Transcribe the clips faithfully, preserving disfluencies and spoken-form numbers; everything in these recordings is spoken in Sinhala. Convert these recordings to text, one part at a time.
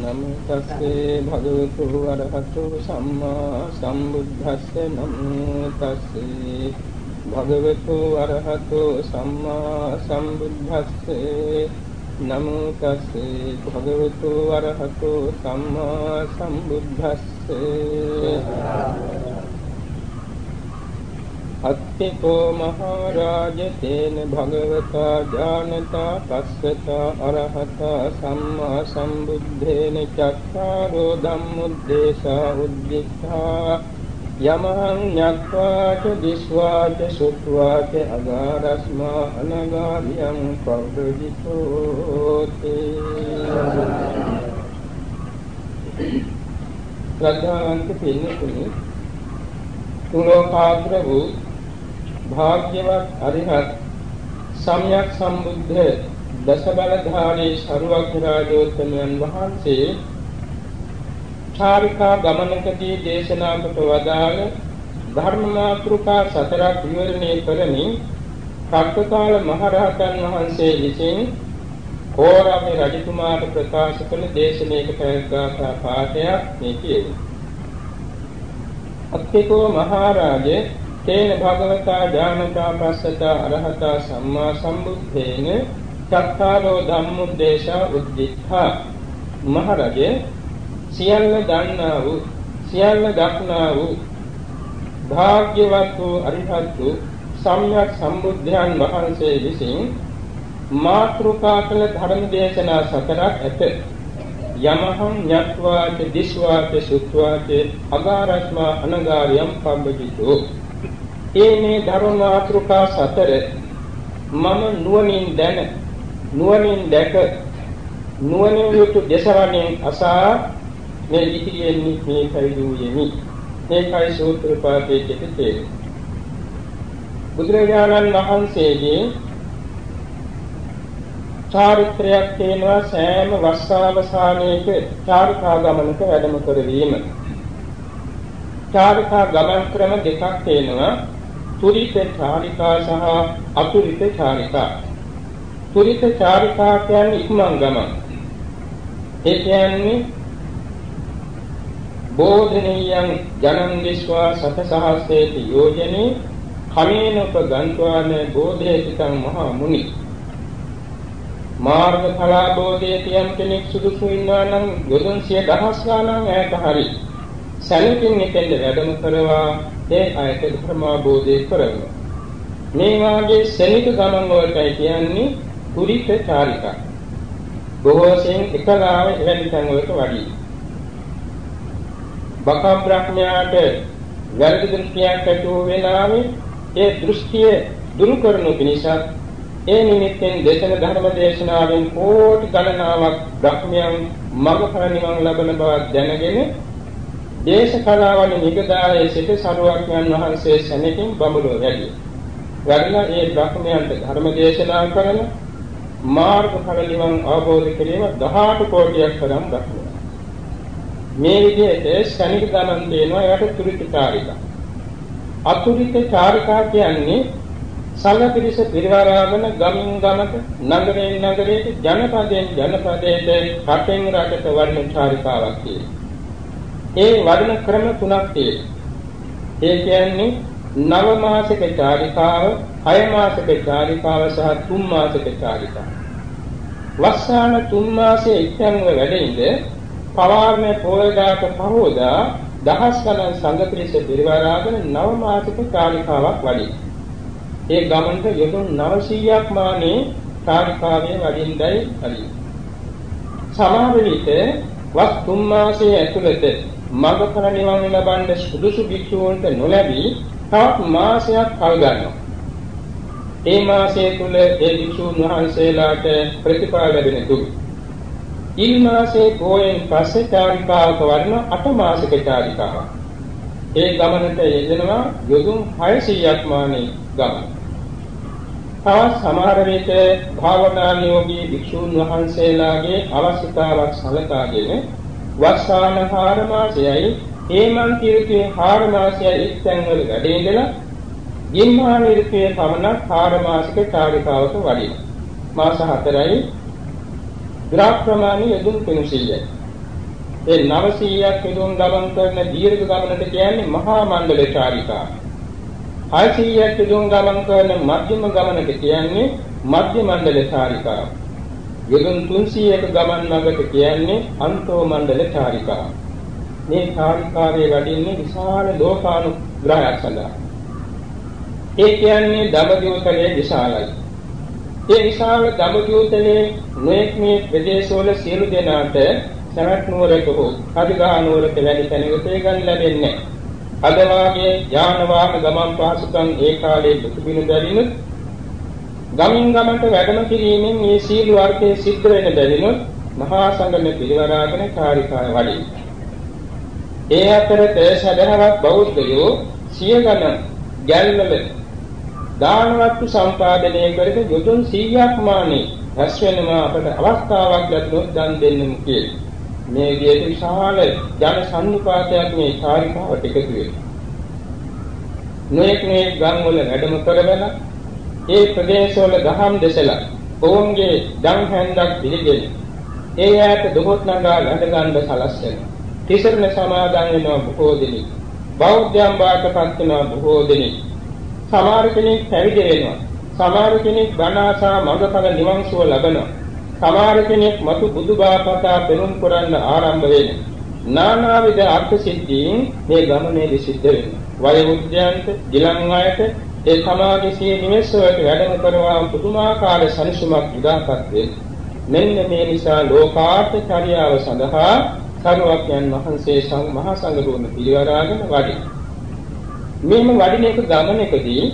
නමෝ තස්සේ භගවතු වරහතු සම්මා සම්බුද්දස්සේ නමෝ තස්සේ භගවතු වරහතු සම්මා සම්බුද්දස්සේ නමෝ තස්සේ භගවතු වරහතු සම්මා සම්බුද්දස්සේ අත්තිකෝ මහරජ තේන භගවතා ඥානතා පස්සතා අරහතා සම්මා සම්බුද්දේන චක්ඛාරෝ ධම්මුද්දේශා උද්දිත්තා යමහං ඤත්වාච දිස්වාච සුත්වාච අගාරස්මා අනගාරියං පවදිතෝති ශ්‍රද්ධාවන්ත පින්තුනි තුලෝකාග්‍ර වූ භාග්‍යවත් අරිහත් සම්්‍යක් සම්බුද්ධ දසබලධාරී සරුවක්ඛරාජෝත්තමයන් වහන්සේ චාරිකා ගමනකදී දේශනා කොට වදාළ ධර්ම මාතෘකා සතරක් විවරණය කරමින් කප්පකාල මහරහතන් වහන්සේ විසින් කෝරමේ රජතුමාට ප්‍රකාශ කළ දේශනාවක පැවැත්ගාථා පාඨයක් මේ කියනවා. අත්තිකෝ මහරජේ තේන භගවතා ඥානතා පස්සතා අරහතා සම්මා සම්බුද්දේන චක්ඛාරෝ ධම්මුද්දේශා උද්දිත්තා මහරජේ සියල්ල දන්නා වූ සියල්ල දක්නා වූ භාග්‍යවත් වූ අරිහත් වූ සම්්‍යක් සම්බුද්ධයන් වහන්සේ විසින් මාතෘකා කළ ධර්ම දේශනා සතරක් ඇත. යමහං ඤත්වාච දිස්වාච සුත්වාච අගාරස්මා අනගාරියම් පබ්බජිතෝ. මේ ධර්ම මාතෘකා සතර මම නුවණින් දැන නුවණින් දැක නුවණින් යුතු දේශවලින් අසා මේ ඉතිරියෙන් මේ කයිදුයේමි. මේකයි සූත්‍ර පාඨයේ දෙකේ. බුදුරජාණන් වහන්සේගේ චාරිත්‍රයක් තියෙනවා සෑම වස්සාවසානයක චාරිකා ගමනක වැඩම කරවීම. චාරිකා ගමන් ක්‍රම දෙකක් තියෙනවා. තුරිත චාරිකා සහ අතුරිත චාරිකා. තුරිත චාරිකා කියන්නේ ඉක්මන් ගමන. ඒ කියන්නේ බෝධනීයං ජනං විශ්වා සත සහස්සේති යෝජනේ කමේනප ගන්්වාන බෝධේතිකං මහා මුනි. මාර්ග ඵලාභෝධයේ තියම් කෙනෙක් සුදුසු ඉන්නවා නම් යොදුන් සිය දහස් ගණන් ඈත හරි සැලකින් මෙතෙන්ද වැඩම කරවා ඒ ආයත ධර්මාභෝධය කරනවා. මේ වාගේ සෙනික ගමන් වලටයි කියන්නේ පුරිත චාරිකා. බොහෝ සෙයින් එකලාව එවැනි තැන් වලට වඩී. බකම් බ්‍රහ්මයාට වැරදි දෘෂ්ටියක් ඇති වූ වෙලාවේ ඒ දෘෂ්ටිය දුරු කරනු පිණිස ඒ නිමිත්තෙන් දේශන ධර්ම දේශනාවෙන් කෝටි ගණනාවක් බ්‍රහ්මයන් මඟඵල නිවන් ලබන බව දැනගෙන දේශකලාවන නිගදායේ සිට සරුවක්ඥන් වහන්සේ සැනකින් බඹලෝ වැඩි. වැඩිලා ඒ බ්‍රහ්මයන්ට ධර්ම දේශනා කරන මාර්ගඵල නිවන් අවබෝධ කිරීම දහඅට කෝටියක් තරම් බ්‍රහ්මයන්. මේ විදිහට සැනික ගමන් දෙනවා. ඒකට තුරිත චාරිකා. අතුරිත චාරිකා කියන්නේ සංඝපිරිස පිරිවරාගෙන ගමින් ගමට නගරයෙන් නගරයට ජනපදයෙන් ජනපදයට රටෙන් රටට වඩන චාරිකාවක් තියෙනවා. ඒ වඩන ක්‍රම තුනක් තියෙනවා. ඒ කියන්නේ නව මාසික චාරිකාව, හය මාසික චාරිකාව සහ තුන් මාසික චාරිකාව. වස්සාන තුන් මාසයේ ඉක්තන්ව වැඩින්ද පවාරණ පොයදාක පහෝදා දහස් ගණන් සංඝපිරිස පිරිවරාගෙන නව මාසික චාරිකාවක් වඩි. ඒ ගමනට යොදුන් නවසීයක් මානේ චාරිකාවේ වඩින්නයි හරි. සමහර විට වස් තුන් මාසයේ ඇතුළත මඟඵල නිවන් ලබන්න සුදුසු භික්ෂූන්ට නොලැබී තවත් මාසයක් කල් ගන්නවා. ඒ මාසය තුල ඒ භික්ෂූන් වහන්සේලාට ප්‍රතිඵල ලැබෙන තුරු ඊ මාසයේ පොයෙන් පස්සේ චාරිකාවක වඩන අට මාසික චාරිකාවක්. ඒ ගමනට යෙදෙනවා යොදුන් හයසීයක් මානේ ගමන. තවත් සමහර විට භාවනා නියෝගී භික්ෂූන් වහන්සේලාගේ අවශ්‍යතාවක් සලකාගෙන වස්සාන හාර මාසයයි හේමන්ත ඍතුවේ හාර මාසයයි එක්තැන් වල වැඩ ඉඳලා ගිම්හාන ඍතුවේ පමණක් හාර මාසික චාරිකාවක වඩිනවා. මාස හතරයි ග්‍රාහ ප්‍රමාණය යොදුන් තුන්සියයයි. ඒ නවසීයක් පිටුම් ගමන් කරන දීර්ඝ ගමනට කියන්නේ මහා මණ්ඩල චාරිකා. හයසීයක් පිටුම් ගමන් කරන මධ්‍යම ගමනට කියන්නේ මධ්‍ය මණ්ඩල චාරිකා. යොදුන් තුන්සීයක ගමන් මඟට කියන්නේ අන්තෝ මණ්ඩල චාරිකා. මේ චාරිකාවේ වඩින්නේ විශාල ලෝකානුග්‍රහයක් සඳහා. ඒ කියන්නේ දඹදිවතලේ විශාලයි. ඒ විශාල දඹදිවතලේ නොඑක් මේ ප්‍රදේශවල සියලු දෙනාට සරත් නුවරක හෝ අධිගහ නුවරක වැඩි තැනක තේගන් ලැබෙන්නේ. අද වාගේ යාන වාහන ගමන් පහසුකම් ඒ කාලේ දුබිනු බැරිනුත් ගමින් ගමන්ට වැඩම කිරීමෙන් මේ සීල වර්ගයේ සිද්ධ වෙන බැරිනුත් මහා සංඝම පිරිවරාගෙන කාර්යකාය වඩි. ඒ අතරත සදහවත් බෞද්ධයෝ සිය ගණන් ගැල්වල දානවත්තු සම්පාදනය කරගෙන යොදුන් සීයක් මානේ රැස් වෙනවා අපට අවස්ථාවක් ලැබුණොත් දන් දෙන්නෙමු කියලා. මේ විදිහට විශාල ජන සම්නිපාතයක් මේ චාරිකාවට එකතු වෙනවා. නොඑක් මේ ගම් වල වැඩම කරවලා ඒ ප්‍රදේශවල දහම් දෙසලා ඔවුන්ගේ දන් හැන්දක් පිළිගෙන ඒ යාට දොහොත් නගා වැඩ ගන්න සලස්වනවා. තිසරණ සමාදන් වෙනවා බොහෝ දෙනෙක්. බෞද්ධයන් බාටපත් වෙනවා බොහෝ දෙනෙක්. සමහර කෙනෙක් පැවිදි වෙනවා. සමහර කෙනෙක් බණ ආසා මඟඵල නිවන් සුව ලබනවා. සමහර කෙනෙක් මතු බුදුබාපතා පෙරම් කරන්න ආරම්භ වෙනවා. නානාවිද අර්ථ සිද්ධීන් මේ ගමනේදී සිද්ධ වෙනවා. වයෝවෘද්ධයන්ට, ගිලන් අයට ඒ සමාජයේ නිවෙස් වලට වැඩම කරවා පුදුමාකාර සනිසුමක් උදාපත් වෙනවා. මෙන්න මේ නිසා ලෝකාර්ථ චර්යාව සඳහා සරුවක්යන් වහන්සේ සංඝ මහා සංඝරෝම පිළිවරාගෙන වඩි. මෙම වඩින එක ගමනකදී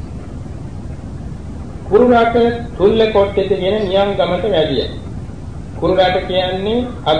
කුරුරාට තුල්ල කොට්ටෙත කියන නියම් ගමට වැඩිය. කුරුරාට කියන්නේ අද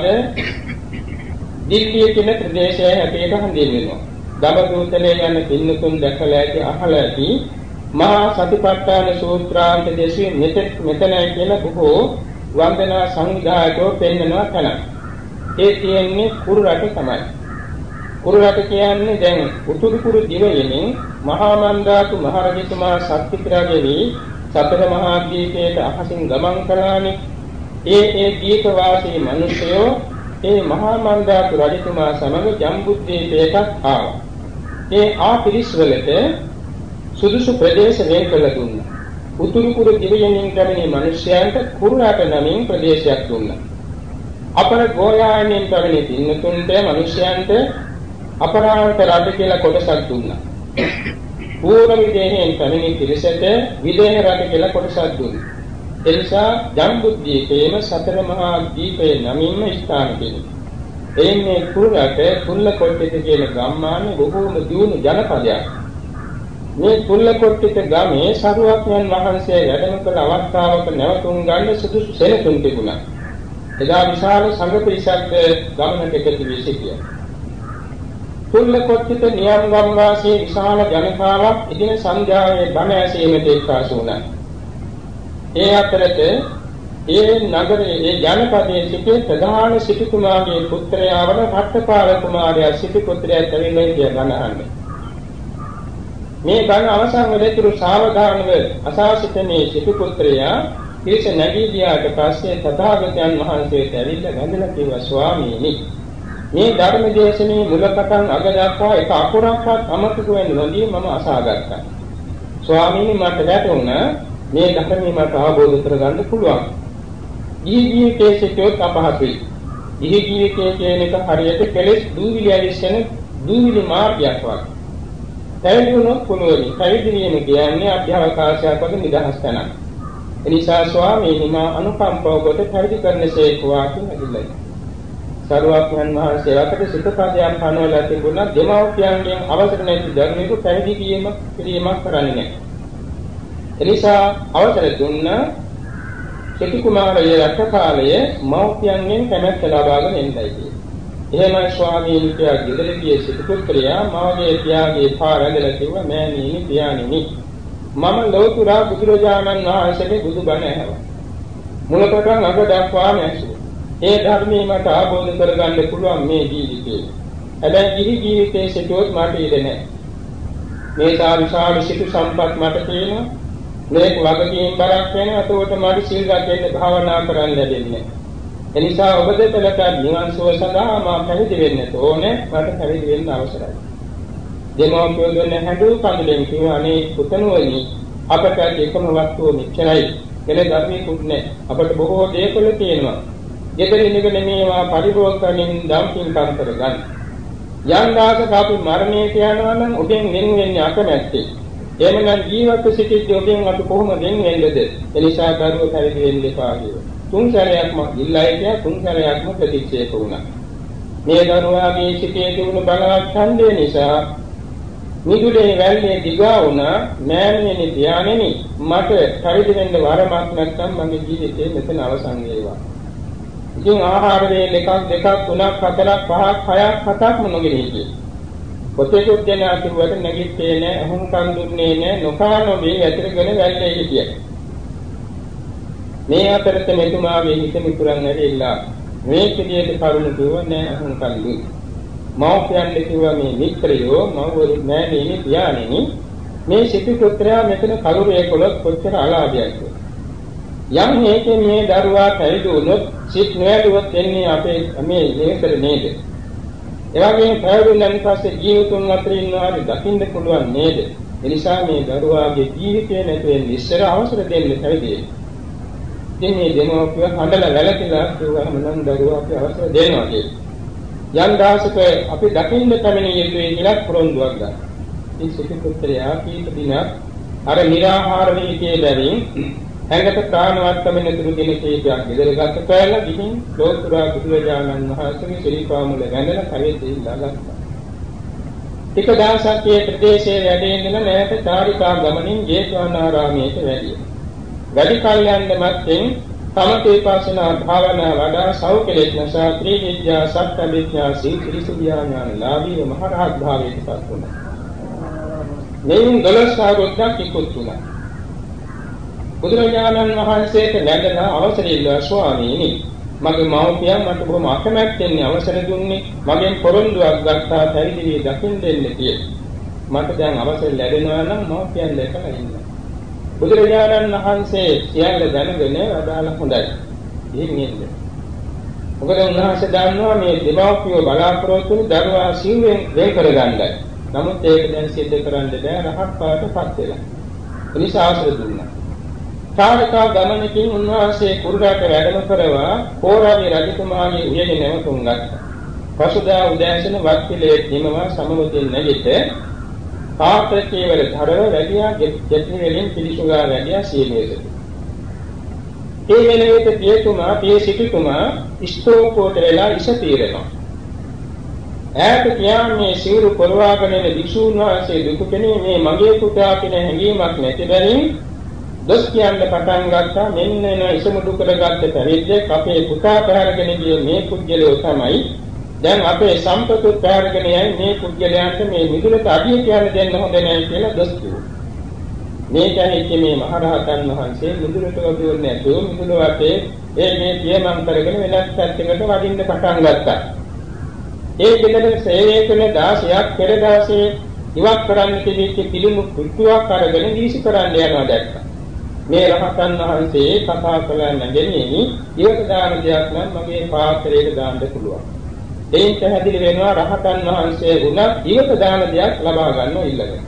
දිල්ලිය කියන ප්‍රදේශය හැටියට හඳුන්වනවා. දඹදූතලේ යන පින්නතුන් දැකලා ඇති අහලා ඇති මහා සතිපට්ඨාන සූත්‍රාන්ත දේශයේ මෙතන මෙතනයි කියලා බොහෝ වන්දනා සංවිධායකෝ පෙන්වනවා තන. ඒ කියන්නේ කුරුරාට තමයි. කුරුරාට කියන්නේ දැන් උතුරු කුරු දිවයිනේ මහා මන්දාතු මහරජතුමා සත්‍තිත්‍රාගේ සතර මහා දීපයට අහසින් ගමන් කළානේ. ඒ ඒ දීප වාසී මිනිසයෝ ඒ මහා මන්දාතු රජතුමා සමග ජම්බුද්දීපයට ආවා. ඒ ආපිරිස් වලට සුදුසු ප්‍රදේශ වෙන් කළ දුන්නා. උතුරු කුරු දිවයිනින් පැමිණි මිනිසයන්ට කුරුරාට නමින් ප්‍රදේශයක් දුන්නා. අපර ගෝයායනෙන් පැමිණි පින්නතුන්ට මිනිසයන්ට අපරාන්ත රජ කියලා කොටසක් දුන්නා. පූර්ව විදේහයෙන් පැමිණි පිරිසට විදේහ රජ කියලා කොටසක් දුන්නා. ඒ නිසා ජම්බුද්දීපේම සතර මහා දීපේ නමින්ම ස්ථාන දෙනවා. එයින් මේ කුරුරාට තුල්ලකොට්ටිත කියන ගම්මානේ බොහෝම දියුණු ජනපදයක්. මේ තුල්ලකොට්ටිත ගමේ සරුවක්යන් වහන්සේ වැඩම කළ අවස්ථාවක නැවතුම් ගන්න සුදුසු සෙනසුන් තිබුණා. එදා විශාල සංඝ පිරිසක් ගමනට එකතු වී සිටියා. තුල්ලකොට්ටිත නියම් ගම් වාසී විශාල ජනතාවක් ඉදින සංඝයාගේ බණ ඇසීමට එක්කාසු වුණා. ඒ අතරත ඒ නගරයේ ඒ ජනපදයේ සිටි ප්‍රධාන සිටුතුමාගේ පුත්‍රයා වන රට්ටපාල කුමාරයා සිටු පුත්‍රයා තවිලේ කියන අහන්නේ. මේ බණ අවසන් වෙලතුරු සාවධානව අසා සිටිනේ සිටු පුත්‍රයා ඊට නැගී ගියාට පස්සේ තථාගතයන් වහන්සේට ඇවිල්ලා වැඳලා කිව්වා ස්වාමීනි මේ ධර්ම දේශනේ මුලපටන් අග දක්වා එක අකුරක්වත් අමතක වෙන්නේ නැදී මම අසාගත්තා. ස්වාමීනි මට වැටුණා මේ ධර්මය මට අවබෝධ කරගන්න පුළුවන්. ඊ ජීවිතයේ සිටොත් අපහසුයි. ඊ ජීවිතයේ කියන එක හරියට කෙලෙස් දූවිලි ඇවිස්සෙන දූවිලි මාර්ගයක් වගේ. පැවිදුණොත් පුළුවනි. පැවිදි වීම කියන්නේ අභ්‍යවකාශයක් වගේ නිදහස් තැනක්. එනිසා ස්වාමීනි මා අනුකම්පාව කොට පැවිදි කරන්නසේකවා කියලා සරුවක්යන් වහන්සේ අතට සිතපදයක් පනවලා තිබුණා. දෙමව්පියන්ගෙන් අවසර නැති ධර්මයක පැවිදි කිරීම කිරීමක් කරන්නේ නැහැ. එනිසා අවසර දුන්නා සිටු කුමාරයේ රට කාලයේ මව්පියන්ගෙන් කැමැත්ත ලබාගෙන එන්නයි කියන්නේ. එහෙමයි ස්වාමීනි කියා ගෙදරදී සිටු පුත්‍රයා මාගේ පියාගේ පා රැඳලා කිව්වා මෑණියනි පියාණෙනි මම ලෝතුරා බුදුරජාණන් වහන්සේගේ බුදුබණ ඇහුවා. මුලපටන් අග දක්වාම ඇසුවා. ඒ ධර්මයේ මට ආબોධ කරගන්න පුළුවන් මේ ජීවිතේ. හැබැයි ගිහි ජීවිතයේ සිටුවොත් මට ඉඩ නැහැ. මේ සාවිශාල සිටු සම්පත් මට තියෙනවා. මේක වගකීම් බරක් වෙනවා. ඒකට මට සීල් ගන්න භාවනා කරන්න ලැබෙන්නේ. එනිසා ඔබ දෙපළට නිවන් සුව සඳහා මා පැවිදි වෙන්න ඕනේ. මට පැවිදි වෙන්න අවශ්‍යයි. දෙමෝපියෝ දෙන්න හැඬු කඳුලෙන් කිව්වා අනේ පුතණුවනි අපට එකම වස්තුව මෙච්චරයි. වෙන ධර්මයකුත් නැහැ. අපට බොහෝ දේවල් තියෙනවා. ගෙදරින් ඉගෙන මේවා පරිභෝග කරමින් දම්පින් කම් කරගන්න. යම් දාසක අපි මරණයට යනවා නම් ඔබෙන් වෙන වෙන්නේ අකමැත්තේ. එහෙමනම් ජීවත් සිටිද්දී ඔබෙන් අපි කොහොම වෙන වෙන්නේද? එනිසා දරුවෝ පැවිදි වෙන්න එපා කියලා. තුන් සැරයක්ම ඉල්ලයි කියා තුන් සැරයක්ම ප්‍රතික්ෂේප වුණා. මේ දරුවාගේ සිටේ තිබුණු බලවත් ඡන්දය නිසා මිදුලේ වැල්ලේ දිගා වුණා. මෑණියනි ධානයෙනි මට පැවිදි වෙන්න වරමක් නැත්නම් මගේ ජීවිතේ මෙතන අවසන් වේවා. ඉතින් ආහාර වේල එකක් දෙකක් තුනක් හතරක් පහක් හයක් හතක්ම නොගෙන හිටියේ. පොතේකුත් දෙන අතුරුවට නැගිට්ටේ නැහැ, අහුම්කම් දුන්නේ නැහැ, නොකාන මේ ඇතරගෙන වැල්ලේ හිටියා. මේ අතරත මෙතුමාගේ හිත මිතුරන් ඇවිල්ලා මේ පිළියෙත කරුණ දුව නැහැ අහුම්කම් දුන්නේ. මව්පියන් කිව්වා මේ මිත්‍රයෝ මව්වරු මෑණියනි පියාණෙනි මේ සිටු පුත්‍රයා මෙතන කරුණේ කොලොත් කොච්චර අලාභයක්ද. යම් හේතුන් මේ දරුවා පැවිදි වුණොත් සිත් නොඇදුවත් එන්නේ අපේ මේ නේතර නේද? එවැගේ පැවිදිුණන් පස්සේ ජීවිතුන් අතර ඉන්නවා දකින්න පුළුවන් නේද? එනිසා මේ දරුවාගේ ජීවිතය නැතුවෙන් ඉස්සර අවසර දෙන්න පැවිදි වෙන්න. ඉතින් මේ දෙමෝපිය හඬලා වැළකීලා කිව්වම නම් දරුවා අපි අවසර දෙනවා කියලා. යම් දාසක අපි දකින්න පැමිණිය යුතුයි කියලා පොරොන්දුවක් ගන්න. ඉතින් සිටු පුත්‍රයා කීප දිනක් අර निराහාර වීතියේ බැවින් හැඟට ප්‍රාණවත් වෙන තුරු දින කීපයක් ඉදිරියට පැනලා ගිහින් ලෝතුරා බුදුරජාණන් වහන්සේගේ ශ්‍රීපාමුල වැඳලා කලෙදී ලාගත්තා. ටික දවසක් මේ ප්‍රදේශයේ වැඩ ඉඳලා නැවත චාරිකා ගමනින් ජේතවනාරාමයට වැඩියා. වැඩි කල යන්න මැත්තෙන් තමකේ පාසනා භාවනා වඩා සෞඛලෙක් නැසා ත්‍රිවිද්‍යා සත්‍යවිද්‍යා සීත්‍රිසුභ්‍යා ඥාන ලාභී මහරහත් භාවයට පත් වුණා. මෙයින් දොළොස් අවුරුද්දක් ඉක්ුත් වුණා. බුදුරජාණන් වහන්සේට නැගලා අවසර ඉල්ලුවා ස්වාමීනි මගේ මව්පියන් මට බොහොම අකමැත්තෙන් අවසර දුන්නේ මගෙන් පොරොන්දුවක් ගත්තා පැවිදි වී දකින්න දෙන්න කියලා. මට දැන් අවසර ලැබෙනවා නම් මව්පියන් දැකලා ඉන්න. බුදුරජාණන් වහන්සේ සියල්ල දැනගෙන වදාළ හොඳයි. ඉතින් ඉන්න. මොකද උන්වහන්සේ දන්නවා මේ දෙමව්පියෝ බලාපොරොත්තු වෙන දරුවා සිව්වෙන් වෙන් කරගන්නයි. නමුත් ඒක දැන් සිද්ධ කරන්න බෑ රහත් පාටපත් වෙලා. ඒ නිසා අවසර දුන්නා. චාරිකා ගමනකින් උන්වහන්සේ කුරුරාට වැඩම කරවා කෝරාවේ රජතුමාගේ උයනේ නැවතුම් ගත්තා. පසුදා උදෑසන වත්පිළිවෙත් නිමවා සමවතින් නැගිට පාත්‍රකේවල ධරව වැඩියා ජෙත්නි වලින් පිළිසුගා වැඩියා සීලයේද. ඒ වෙලෙට පියතුමා පිය සිටුතුමා ස්තෝපෝට වෙලා ඉස පීරනවා. ඈත කියන්නේ සිවුරු පොරවාගෙන ඉන්න භික්ෂුන් වහන්සේ දුක කෙනේ මේ මගේ පුතා කියන හැඟීමක් නැති බැවින් දොස් කියන්න පටන් ගත්තා. මෙන්න එන ඉසමුඩු කරගත්ත පැවිද්දෙක් අපේ පුතා පැහැරගෙන ගිය මේ පුජ්‍යලෝ තමයි දැන් අපේ සම්පතුත් පැහැරගෙන යයි මේ පුජ්‍යලයන්ට මේ මිදුලට අඩිය කියන්න දෙන්න හොඳ නැහැ කියලා දොස් කිව්වා. මේ කැහිච්ච මේ මහරහතන් වහන්සේ මිදුලට වදින්නේ නැතුව මිදුල වටේ ඒ මේ පියමන් කරගෙන වෙනත් පැත්තකට වදින්න පටන් ගත්තා. ඒ දෙකට සේවය කළ දාසයක් පෙර දාසේ ඉවත් කරන්න තිබිච්ච පිළිමු කුට්ටුවක් අරගෙන දීසි කරන්න යනවා දැක්කා. මේ රහතන් වහන්සේ කතා කළ නැගෙන්නේ ඊට දාන දෙයක් නම් මගේ පාත්‍රයට දාන්න පුළුවන්. එයින් පැහැදිලි වෙනවා රහතන් වහන්සේ වුණත් ඊට දාන දෙයක් ලබා ගන්නව ඉල්ලගෙන.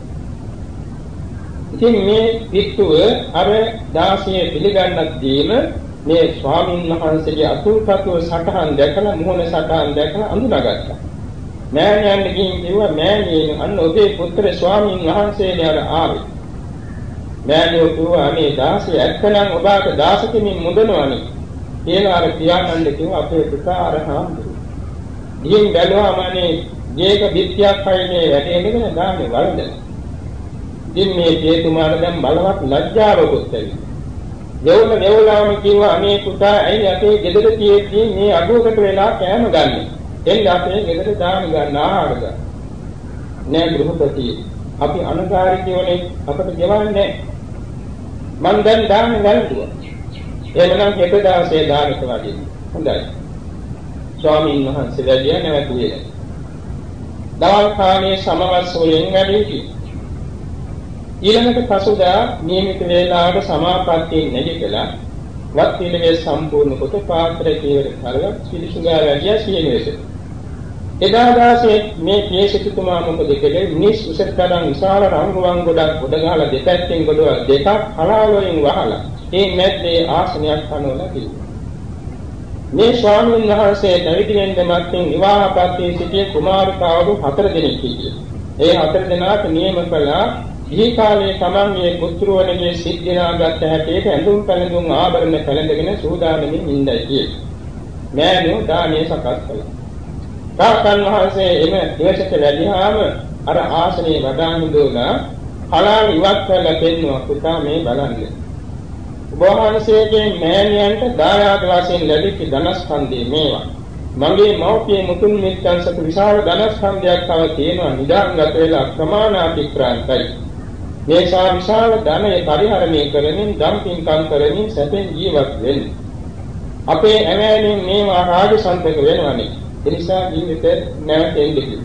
ඉතින් මේ පිටුව අර දාසිය පිළිගන්නක් දීම මේ ස්වාමීන් වහන්සේගේ අතුල්පතුව සටහන් දැකලා මොහොන සටහන් දැකලා අඳුනගත්තා. මෑණියන් ගිහින් කිව්වා මෑණියනි අන්න ඔබේ පුත්‍ර ස්වාමීන් වහන්සේනේ අර ආවේ. මෑණියෝ කිව්වා අනේ දාසිය ඇත්තනම් ඔබට දාසකමින් මුදනවනේ. කියලා අර පියාණන්ට කිව්වා අපේ පුතා අර හාමුදුරුවෝ. ගිහින් බැලුවාම අනේ ජීක බිත්තියක් හයිනේ වැටෙන්නගෙන දාන්නේ වරදලා. ඉතින් මේ ජේතුමාට දැන් බලවත් ලැජ්ජාවකුත් ඇවිල්ලා. දෙවොන දෙවලාම කිව්වා අනේ පුතා ඇයි අපේ ගෙදර තියෙද්දි මේ අඩුවකට වෙලා කෑම ගන්නෙ? එන්න අපේ ගෙදර දාන ගන්න ආහාර ගන්න. නෑ ගෘහපති අපි අනුකාරිකයෝනේ අපට ගෙවන්නේ නෑ. මං දැන් දාන්න වැළඳුවා. එහෙමනම් හෙට දවසේ දානට වදින්න. හොඳයි. ස්වාමීන් වහන්සේ වැඩියා නැවතුවේ. දවල් කාලයේ සමවස් වලින් වැඩි ඊළඟට පසුදා නියමිත වේලාවට සමාපත්තියෙන් නැගිටලා වත් පිළිවෙල සම්පූර්ණ කොට පාත්‍රයේ කීවර කරලා පිළිසුගා වැඩියා සියලුසේ. එදා දාසේ මේ පියසිතුමා මොකද කළේ? මිනිස් උසතරන් විශාල රංගුවන් ගොඩක් ගොඩ ගහලා දෙපැත්තෙන් ගොඩවල් දෙකක් හලාවලින් වහලා ඒ මැද්දේ ආසනයක් හනවලා තිබුණා. මේ ස්වාමීන් වහන්සේ පැවිදි වෙන්න මත්තෙන් විවාහපත්යේ සිටිය කුමාරිකාවරු හතර දෙනෙක් හිටියේ. ඒ හතර දෙනාට නියම කළා ඊ කාලේ තමන්ගේ පුත්‍රවණගේ සිද්ධාගත හැටියට ඇඳුම් පැළඳුම් ආභරණ පැළඳගෙන සූදානමින් ඉඳයි කියලා. මෑණියෝ දානේ සකස් කළා. රාතන් වහන්සේ එම දිවසට වැඩිහාම අර ආසනයේ වඩාන් දුණා කලාව ඉවත් කරලා පෙන්නවා පුතා මේ බලන්න. ඔබ වහන්සේගේ මෑණියන්ට දායාද වශයෙන් ලැබිච්ච ධනස්කන්ධය මේවා. මගේ මව්පිය මුතුන් මිත්තන් සතු විශාල ධනස්කන්ධයක් තව තියෙනවා නිදාංගත වෙලා ප්‍රමාණාතික්‍රාන්තයි. මේ සා විශාල ධනය පරිහරණය කරමින් දම්පින්කම් කරමින් සැපෙන් ජීවත් වෙන්න. අපේ ඇමෑණින් මේවා රාජසන්තක වෙනවනේ. ඒ නිසා ජීවිතේ නැවතෙන්න කිව්වා.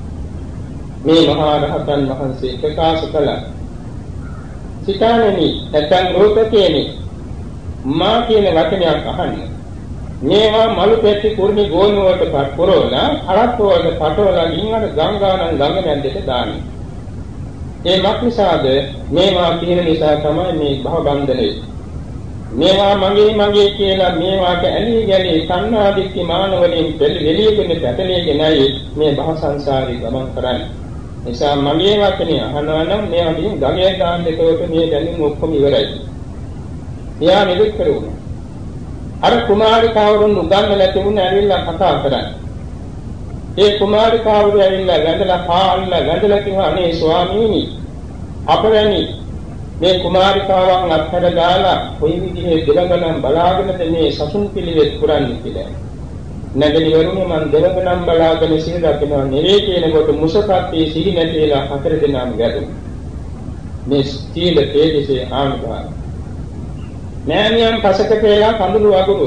මේ මහා රහතන් වහන්සේ ප්‍රකාශ කළා. සිතානෙනි නැත්නම් රූපකේනි මා කියන වචනයක් අහන්න. මේවා මලු පෙට්ටි කුරුමි ගෝණු වලට පරෝලා අරක්ක වලට පටවලා ගින්වර ගංගානම් ගඟ මැද්දට දාන්නේ. ඒ මක්නිසාද මේවා කියන නිසා තමයි මේ භව බන්ධනේ. මේවා මගේ මගේ කියලා මේවාට ඇලී ගැලී සංනාදික්ක මාන වලින් දෙලියෙගෙන පැටලෙගෙනයි මේ භව සංසාරේ ගමන් කරන්නේ. නිසා මගේ වචනේ අහනවා නම් මේ අදින් ගඟේ දාන්න එතකොට මේ දැනුම් ඔක්කොම ඉවරයි. එයා නිරුත් කරුණා. අර කුමාරිකාවරුන් උගන්වලා තිබුණ ඇවිල්ලා කතා කරන්නේ. ඒ කුමාරිකාවරු ඇවිල්ලා වැඳලා පාල්ලා වැඳලා කිව්වා අනේ ස්වාමීනි අපරණි මේ කුමාරිකාවන් අත්හැර දාලා කොයි විදිහේ දෙවඟනම් බලාගෙනද මේ සසුන් පිළිවෙත් පුරන්නේ කියලා. නැගලිවරුනේ මං දෙවඟනම් බලාගෙන සිහින දකිනවා නෙවේ කියනකොට මුසපත්ටි සිහි නැති වෙලා හතර දෙනාම ගැදුණා. මේ ස්ථීල තේජසේ ආනුභාව. මෑණියන් පසක පෙරලා කඳුළු වගුරු.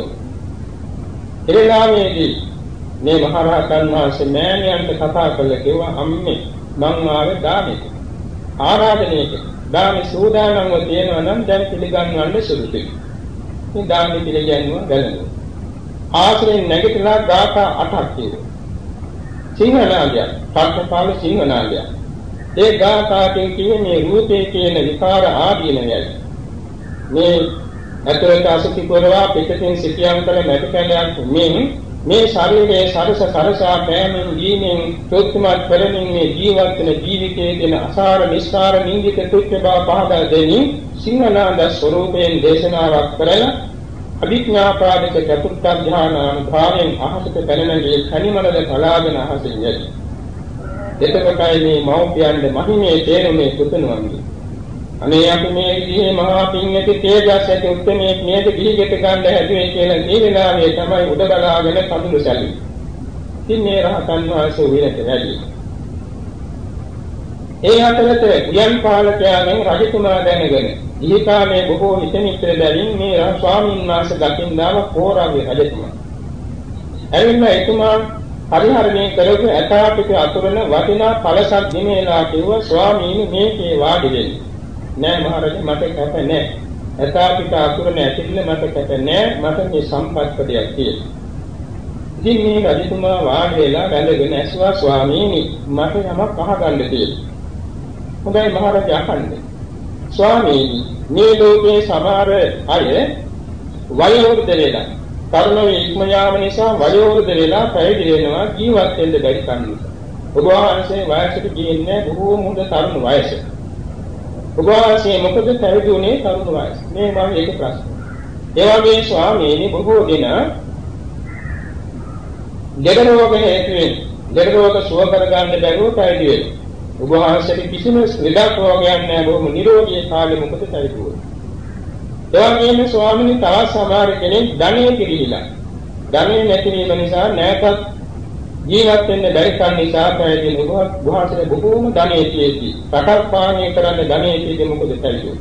එරලාමේදී මේ මහරහතන් වහන්සේ මෑණියන්ට කතා කළා කිව්වා අම්මේ මං ආවේ දානෙට. ආරාධනයක දානි සූදානම්ව තියෙනවා නම් දැන් පිළිගන්වන්න සුදුසුයි. මේ දානි පිළිගන්නවා ගලනවා. ආශ්‍රයෙන් නැගිටලා ගාථා අටක් කියනවා. සිංහනාදය, පක්ෂපාල සිංහනාදය. ඒ ගාථාවෙන් කියන්නේ මේ රූපේ කියන විකාර ආදීනයයි. මේ අතරට අසුති කරවා පිටකින් සිටියම් කළ නැති කැලයක් මෙන් මේ ශරීරයේ සරස සරසා පෑමෙන් දීමෙන් ප්‍රොත්තුමත් කරමින් මේ ජීවත් වෙන ජීවිතයේ දෙන අසාර නිස්සාර නින්දිත තුච්ච බව පහදා දෙමින් සිංහනාද ස්වරූපයෙන් දේශනාවක් කරලා අභිඥාපාදක චතුර්ථ ධානානුභාවයෙන් අහසට පැනනගිය කණිමලද කලාගෙන අහසින් යයි. එතකොටයි මේ මෞපියන්ගේ මහිමේ තේරුමේ පුතණුවන්ගේ. අනේ අපි මේ විදිහේ මහා පින්යක තේජස් ඇති උත්මේ නේද ගිහිගෙට ගන්න හැදුවේ කියලා මේ වෙලාවේ තමයි උඩ බලාගෙන කඳුළු සැලි. ඉතින් මේ රහතන් වහන්සේ උවිලට වැඩි. ඒ අතරත උයන් පාලකයන්ගෙන් රජතුමා දැනගෙන ඊකාමේ බොහෝ හිතමිත්‍ර බැවින් මේ ස්වාමීන් වහන්සේ දකින්නාව කෝරාගේ රජතුමා. එවින්ම එතුමා පරිහරණය කරපු ඇතාපිට අතුරන වටිනා පළසක් දිනේලා කිව්වා ස්වාමීනි මේකේ වාඩි වෙන්න. නෑ මහරජා මට කැප නෑ. ඇතාපිට අතුරන ඇතිරිල්ල මට කැප නෑ. මට මේ සම්පත්තියක් තියෙනවා. ඉතින් මේ රජතුමා වාඩි වෙලා වැඳගෙන ඇසුවා ස්වාමීනි මට යමක් අහගන්න තියෙනවා. හොඳයි මහරජා අහන්න. ස්වාමීනි මේ ලෝකේ සමහර අය වයෝවෘද්ධ වෙලා කර්මයේ ඉක්ම යාම නිසා වයෝවෘද්ධ වෙලා පැවිදි වෙනවා ජීවත් වෙන්න බැරි කන්නේ. ඔබ වහන්සේ වයසට ගියන්නේ බොහෝ මුද තරුණ වයස. ඔබ වහන්සේ මොකද පැවිදි වුණේ තරුණ වයස? මේ මම ඒක ප්‍රශ්න. ඒ වගේ ස්වාමීනි බොහෝ දෙනා ලෙඩ රෝග හේතුවෙන් ලෙඩ රෝග සුව කරගන්න බැරුව පැවිදි වෙනවා. ඔබ වහන්සේට කිසිම ලෙඩක් රෝගයක් නැහැ බොහොම නිරෝගී කාලෙ මොකද පැවිදි වුණේ? ඒ වගේම ස්වාමීනි තවත් සමහර කෙනෙක් ධනෙ පිළිහිලා ධනෙ නැතිවීම නිසා නැකත් ජීවත් වෙන්න බැරි කන් නිසා පැවිදි වුණා. වහන්සේ බොහෝම ධනෙ තියෙති. රටක් පාලනය කරන්න ධනෙ තියෙදි මොකද පැවිදි වුණේ?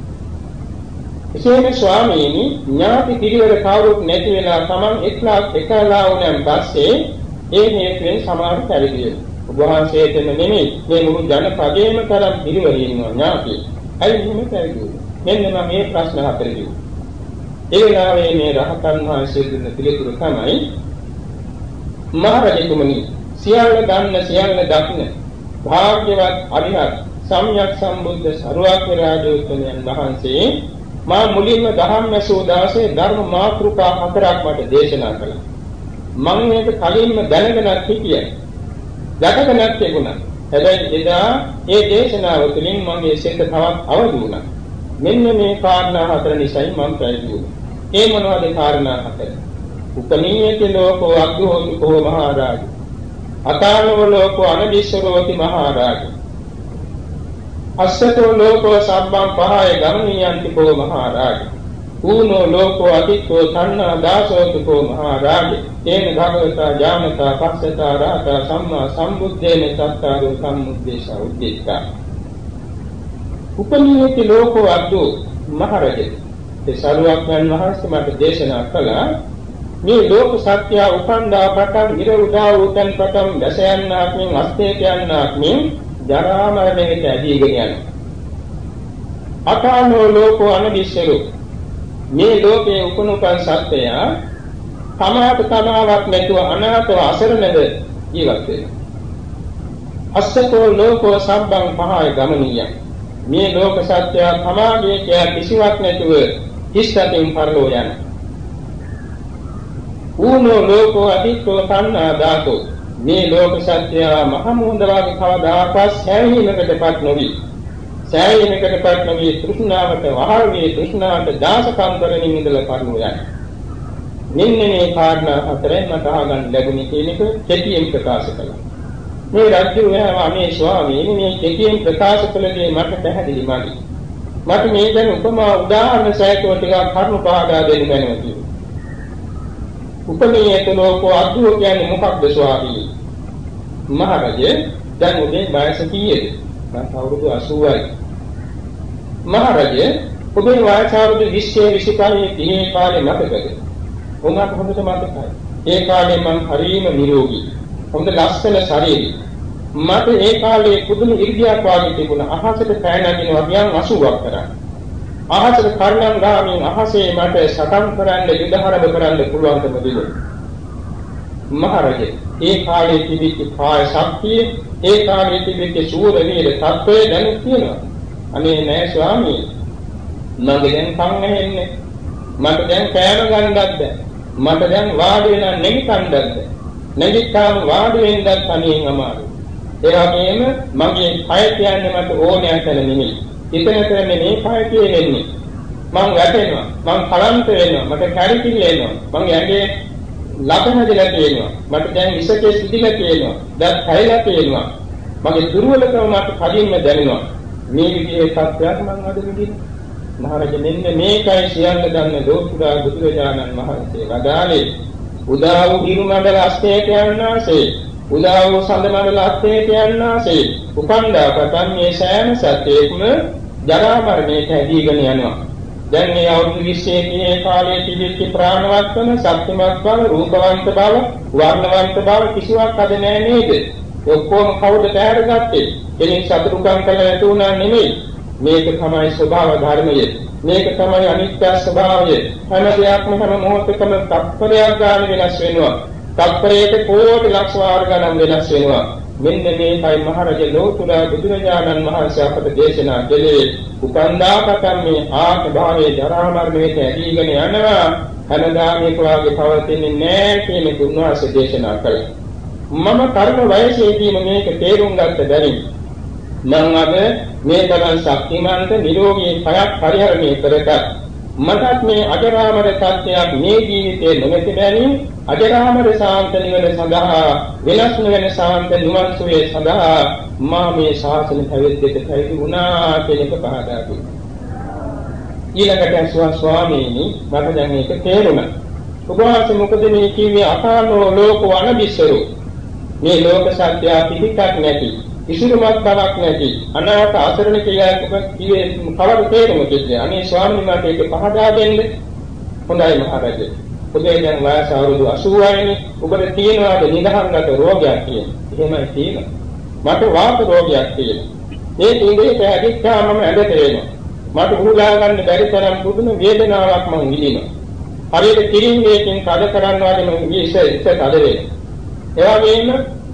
එසේම ස්වාමීනි ඥාති පිරිවර කවුරුත් නැති වෙලා Taman එක්ලා එකලා වුණාන් පස්සේ ඒ හේතුවෙන් සමහර පැවිදි වෙනවා. ඔබ වහන්සේටම නෙමෙයි මේ මුළු ජනපදයේම තරම් පිරිවර ඉන්නවා ඥාති. අයි මෙහෙම පැවිදි වෙනවා. මෙන්න මම මේ ප්‍රශ්න හතර කිව්වා. ඒ වෙලාවේ මේ රහතන් වහන්සේ දුන්න පිළිතුරු තමයි මහරජතුමනි සියල්ල දන්න සියල්ල දක්න භාග්‍යවත් අරිහත් සම්්‍යක් සම්බුද්ධ සරුවක්ඛ රාජෝත්තමයන් වහන්සේ මා මුලින්ම දහම් ඇසූ දාසේ ධර්ම මාතෘකා හතරක් මට දේශනා කළා. මම මේක කලින්ම දැනගෙනත් හිටියා. දැකගෙනත් තිබුණා. හැබැයි එදා ඒ දේශනාව තුළින් මගේ සිත තවත් අවදි වුණා. මෙන්න මේ කාරණා හතර නිසායි මම පැවිදි වුණේ. ඒ මොනවද කාරණා හතර? උපනීයති ලෝකෝ අග්ගෝති කෝ මහරජා. අතානෝ ලෝකෝ අනදිස්සරෝති මහරජා. අස්සතෝ ලෝකෝ සබ්බං පහය ගමනියන්ති කෝ මහරජා. ඌනෝ ලෝකෝ අදිත්තෝ තණ්හා දාසෝති කෝ මහරජා. තේන භගවතා ඥානතා පස්සතා රාතා සම්මා සම්බුද්දේන සත්තාරෝ සම්මුද්දේශා උද්දේශා. උපනීයති ලෝකෝ අග්ගෝ මහරජා. ඒ සරුවක්ඥන් වහන්සේ මට දේශනා කළා මේ ලෝක සත්‍ය උපන්දා පටන් ඉර උදා වූතන් පටන් දැස යන්නාක් මෙන් අස්තේට යන්නාක් මෙන් ජරා මරණයට ඇදීගෙන යනවා. අකානෝ ලෝකෝ අනදිස්සරු මේ ලෝකයේ උපනුපන් සත්‍යය තමාට තමාවක් නැතුව අනාථව අසරණව ජීවත් වෙනවා. අස්සතෝ ලෝකෝ සම්බං පහය ගමනිය මේ ලෝක සත්‍ය තමාගේ කිසිවක් නැතුව හිස්සතින් පරලෝ යනවා. ඌනෝ ලෝකෝ අදිත්තෝ තණ්හා දාතෝ මේ ලෝක සත්‍ය මහ මුහුද වාගේ කවදාකවත් සෑහීමකටපත් නොවි සෑහීමකටපත් නොවි තෘෂ්ණාවට වහල් වී තෘෂ්ණාවට දාසකම් කරමින් ඉඳලා පරලෝ යනවා. මෙන්න මේ කාරණා හතරෙන් මට අහගන්න ලැබුණේ කියන එක කෙටියෙන් ප්‍රකාශ කළා. මේ රාජ්‍ය වේවා මේ ස්වාමීනි මේ කෙටියෙන් ප්‍රකාශ කළ දේ මට පැහැදිලි මදි. මට මේ ගැන උපමා උදාහරණ සහිතව ටිකක් කරුණු පහදා දෙන්න බැනවා. උපනීයත ලෝකෝ අග්ගෝ කියන්නේ මොකක්ද ස්වාමී? මහරජේ දැන් ඔබේ වයස කීයද? මම අවුරුදු අසූවයි. මහරජේ ඔබේ වයස අවුරුදු විස්සේ විසිපහේ තිහේ කාලේ මතකද? උනාට හොඳට මතකයි. ඒ කාලේ මම හරිම නිරෝගී. හොඳ ලස්සන ශරීරය. මට ඒ කාලේ පුදුම ඉර්ධියක් වාගේ තිබුණා. අහසට පෑන නගින වගයන් අසූවක් කරා. අහසට කර්ණම් ගාමින් අහසේ මට සටන් කරන්න යුදහරබ කරන්න පුළුවන්කම තිබුණා. මහරජේ ඒ කාලේ තිබිච්ච කාය ශක්තිය, ඒ කාලේ තිබිච්ච සූර වීර තත්ත්වය දැන් තියෙනවා. අනේ නෑ ස්වාමී. මගේ දැන් කන් ඇහෙන්නේ. මට දැන් කෑම ගන්නවත් බැහැ. මට දැන් වාඩි වෙන නෙගිටන්නත් බැහැ. නැගිට්ටාම වාඩි වෙන්නත් තනියෙන් අමාරුයි. ඒ වගේම මගේ කය කියන්නේ මට ඕනෑ කියලා නෙමෙයි. ඉතන කරන්නේ මේ කය කියන්නේ. මං වැටෙනවා, මං කලන්ත වෙනවා, මට කැරිකිල්ල එනවා, මං ඇඟේ ලබනදලා තියෙනවා, මට දැන් ඉසකේ සිදිලා තියෙනවා, දැන් කයලා තියෙනවා. මගේ දුර්වලකම මට කලින්ම දැනෙනවා. මේ විදිහේ තත්ත්වයක් මං අද විඳිනවා. මහරජා මෙන්න මේකයි සියල්ල දන්න ලෝකුරා බුදුරජාණන් වහන්සේ වදාළේ උදා වූ හිරුමඩල අස්තේට යන්නාසේ උදා වූ සඳ මඩල අස්තේට යන්නාසේ උපන්දා පතන් මේ සෑම සත්‍යයක්ම ජරා මරණයට ඇදීගෙන යනවා. දැන් මේ අවුරුදු විස්සේ මේ කාලයේ තිබිච්ච ප්‍රාණවත්කම ශක්තිමත් බව රූපවන්ත බව වර්ණවන්ත බව කිසිවක් අද නෑ නේද? ඔක්කොම කවුද තැහැරගත්තේ? කෙනෙක් සතුටුකම් කළ නැතු උනා නෙමෙයි. මේක තමයි ස්වභාව ධර්මය. මේක තමයි අනිත්‍ය ස්වභාවය. හැම දෙයක්ම හැම මොහොතකම තත්පරයක් ගන්න වෙනස් වෙනවා. තත්පරයක කෝටි ලක්ෂ වාර ගණන් වෙනස් වෙනවා. මෙන්න මේකයි මහරජා ලෝතුරා බුදුරජාණන් වහන්සේ අපට දේශනා කළේ. උපන්දා පටන් මේ ආත්ම භාවයේ ජරා මරණයට ඇදීගෙන යනවා. හැමදාම මේක වාගේ පවතින්නේ නැහැ කියන උන්වහන්සේ දේශනා කළා. මම කර්ම වයසේදීම මේක තේරුම් ගන්න බැරි. මම අද මේ තරම් ශක්තිමන්ත නිරෝගී කයක් පරිහරණය කරගත් මටත් මේ අජරාමර සත්‍යයක් මේ ජීවිතේ නොමැති බැරි අජරාමර ශාන්ත නිවන සඳහා වෙනස් නොවන ශාන්ත නිවන් සුවේ සඳහා මා මේ ශාසන පැවිද්දට පැවිදි වුණා කියන එක පහදා දුන්නා. ඊළඟට ස්වාමීනි මට දැන් මේක තේරුණා. ඔබ වහන්සේ මොකද මේ කිව්වේ අකාලෝ ලෝකෝ අනබිස්සරු මේ ලෝක සත්‍ය පිටිකක් නැති ඉසිරුමත් බවක් නැති අනාගත අසරණ කියලා කිව්වේ කවර තේරුමකද? අනේ ස්වාමීන් වහන්සේ ඒක පහදා දෙන්න. හොඳයි මහරජා. ඔබේ දැන් වයස අවුරුදු අසූවයිනේ. ඔබට තියෙනවාද නිදහංගත රෝගයක් කියලා? එහෙමයි තියෙනවා. මට වාත රෝගයක් තියෙනවා. මේ ඉන්ද්‍රිය පැහැදිච්චාම මම ඇඳට එනවා. මට උහුලා ගන්න බැරි තරම් පුදුම වේදනාවක් මම විඳිනවා. හරියට කිරින්ගේකින් කඩ කරනවා වගේ ඉස ඉස කඩ වෙනවා. ඒ වගේම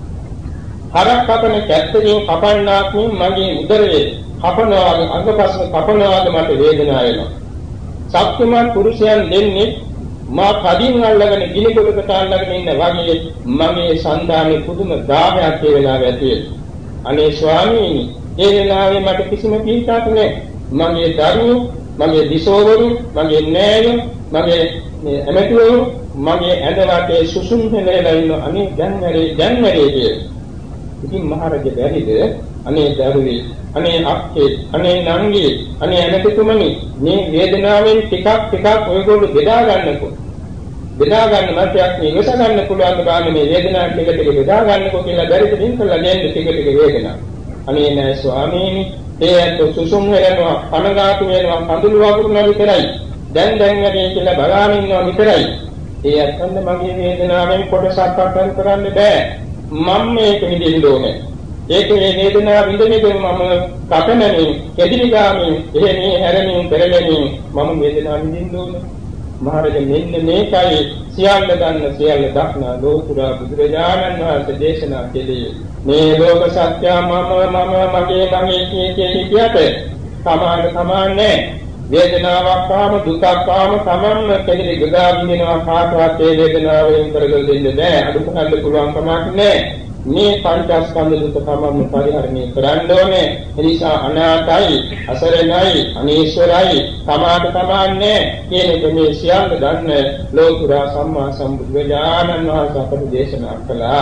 හරක් කපන කැත්තකින් කපන්නාක් මගේ උදරයේ කපනවා අංගපස්ම කපනවාද මට වේදනාව එනවා. ශක්තිමත් පුරුෂයන් දෙන්නේ මා කඩින් අල්ලගෙන ගිනි ගොඩකට අල්ලගෙන ඉන්න වගේ මගේ සංදානේ පුදුම දාහයක් ඒ වෙලාව ඇති වෙනවා. අනේ ස්වාමීනි ඒ වෙලාවේ මට කිසිම පීඩාවක් නැහැ. මගේ දරුවෝ, මගේ දිසෝවරු, මගේ නෑයෝ, මගේ ඇමතුවෝ, මගේ ඇඳවටේ සුසුම් වෙලා ඉන්න අනේ දැන් වැඩේ දැන් වැඩේ කියලා. ඉතින් මහරජා බැරිද අනේ දරුවේ, අනේ අක්කේ, අනේ නංගී, අනේ ඇමතුතුමනි මේ වේදනාවෙන් ටිකක් ටිකක් ඔයගොල්ලෝ බෙදා ගන්නකො. බෙදා ගන්න මාත්‍යක් මේ ඉවස ගන්න පුළුවන් බාන්නේ මේ වේදනාව ටික ටික බෙදා ගන්නකො කියලා බැරිද දින් කළා දෙන්න ටික ටික වේදනාව. අනේ නෑ ස්වාමීනි ඒ අත සුසුම් වෙනවා, කනගාටු වෙනවා, කඳුළු වගුරුනවා විතරයි. දැන් දැන් වැඩේ කියලා බලාගෙන ඉන්නවා විතරයි. ඒ අතන්න මගේ වේදනාවෙන් කොටසක් අත්හැර කරන්න බෑ. මම මේක විඳින්න ඕනේ. ඒක මේ වේදනාව විඳින්නේ මම කටනමින්, එදිරි ගාමින්, එහෙමී හැරමින්, පෙරලමින් මම වේදනාව විඳින්න ඕනේ. මහරජා මෙන්න මේකයි සියල්ල ගන්න සියල්ල දක්නා ලෝකුරා බුදුරජාණන් වහන්සේ දේශනා කළේ. මේ ලෝක සත්‍ය මම මම මගේ මගේ කියේ කියට සමාන සමාන්නේ වේදනාවක් ආම දුකක් ආම තමන්ම කෙරෙහි ගදා විඳිනවා කාටවත් ඒ වේදනාවෙන් කරගල දෙන්න බෑ. අඩු කරන්න පුළුවන් කමක් නෑ. මේ පංචස්කන්ධ දුක තමන්ම පරිහරණය කරන්න ඕනේ. ඒ නිසා අනාතයි, අසරණයි, අනීශ්වරයි, තමාට තමාන්නේ කියන එක මේ සියල්ල ගන්න ලෝකුරා සම්මා සම්බුදුරජාණන් වහන්සේ අපට දේශනා කළා.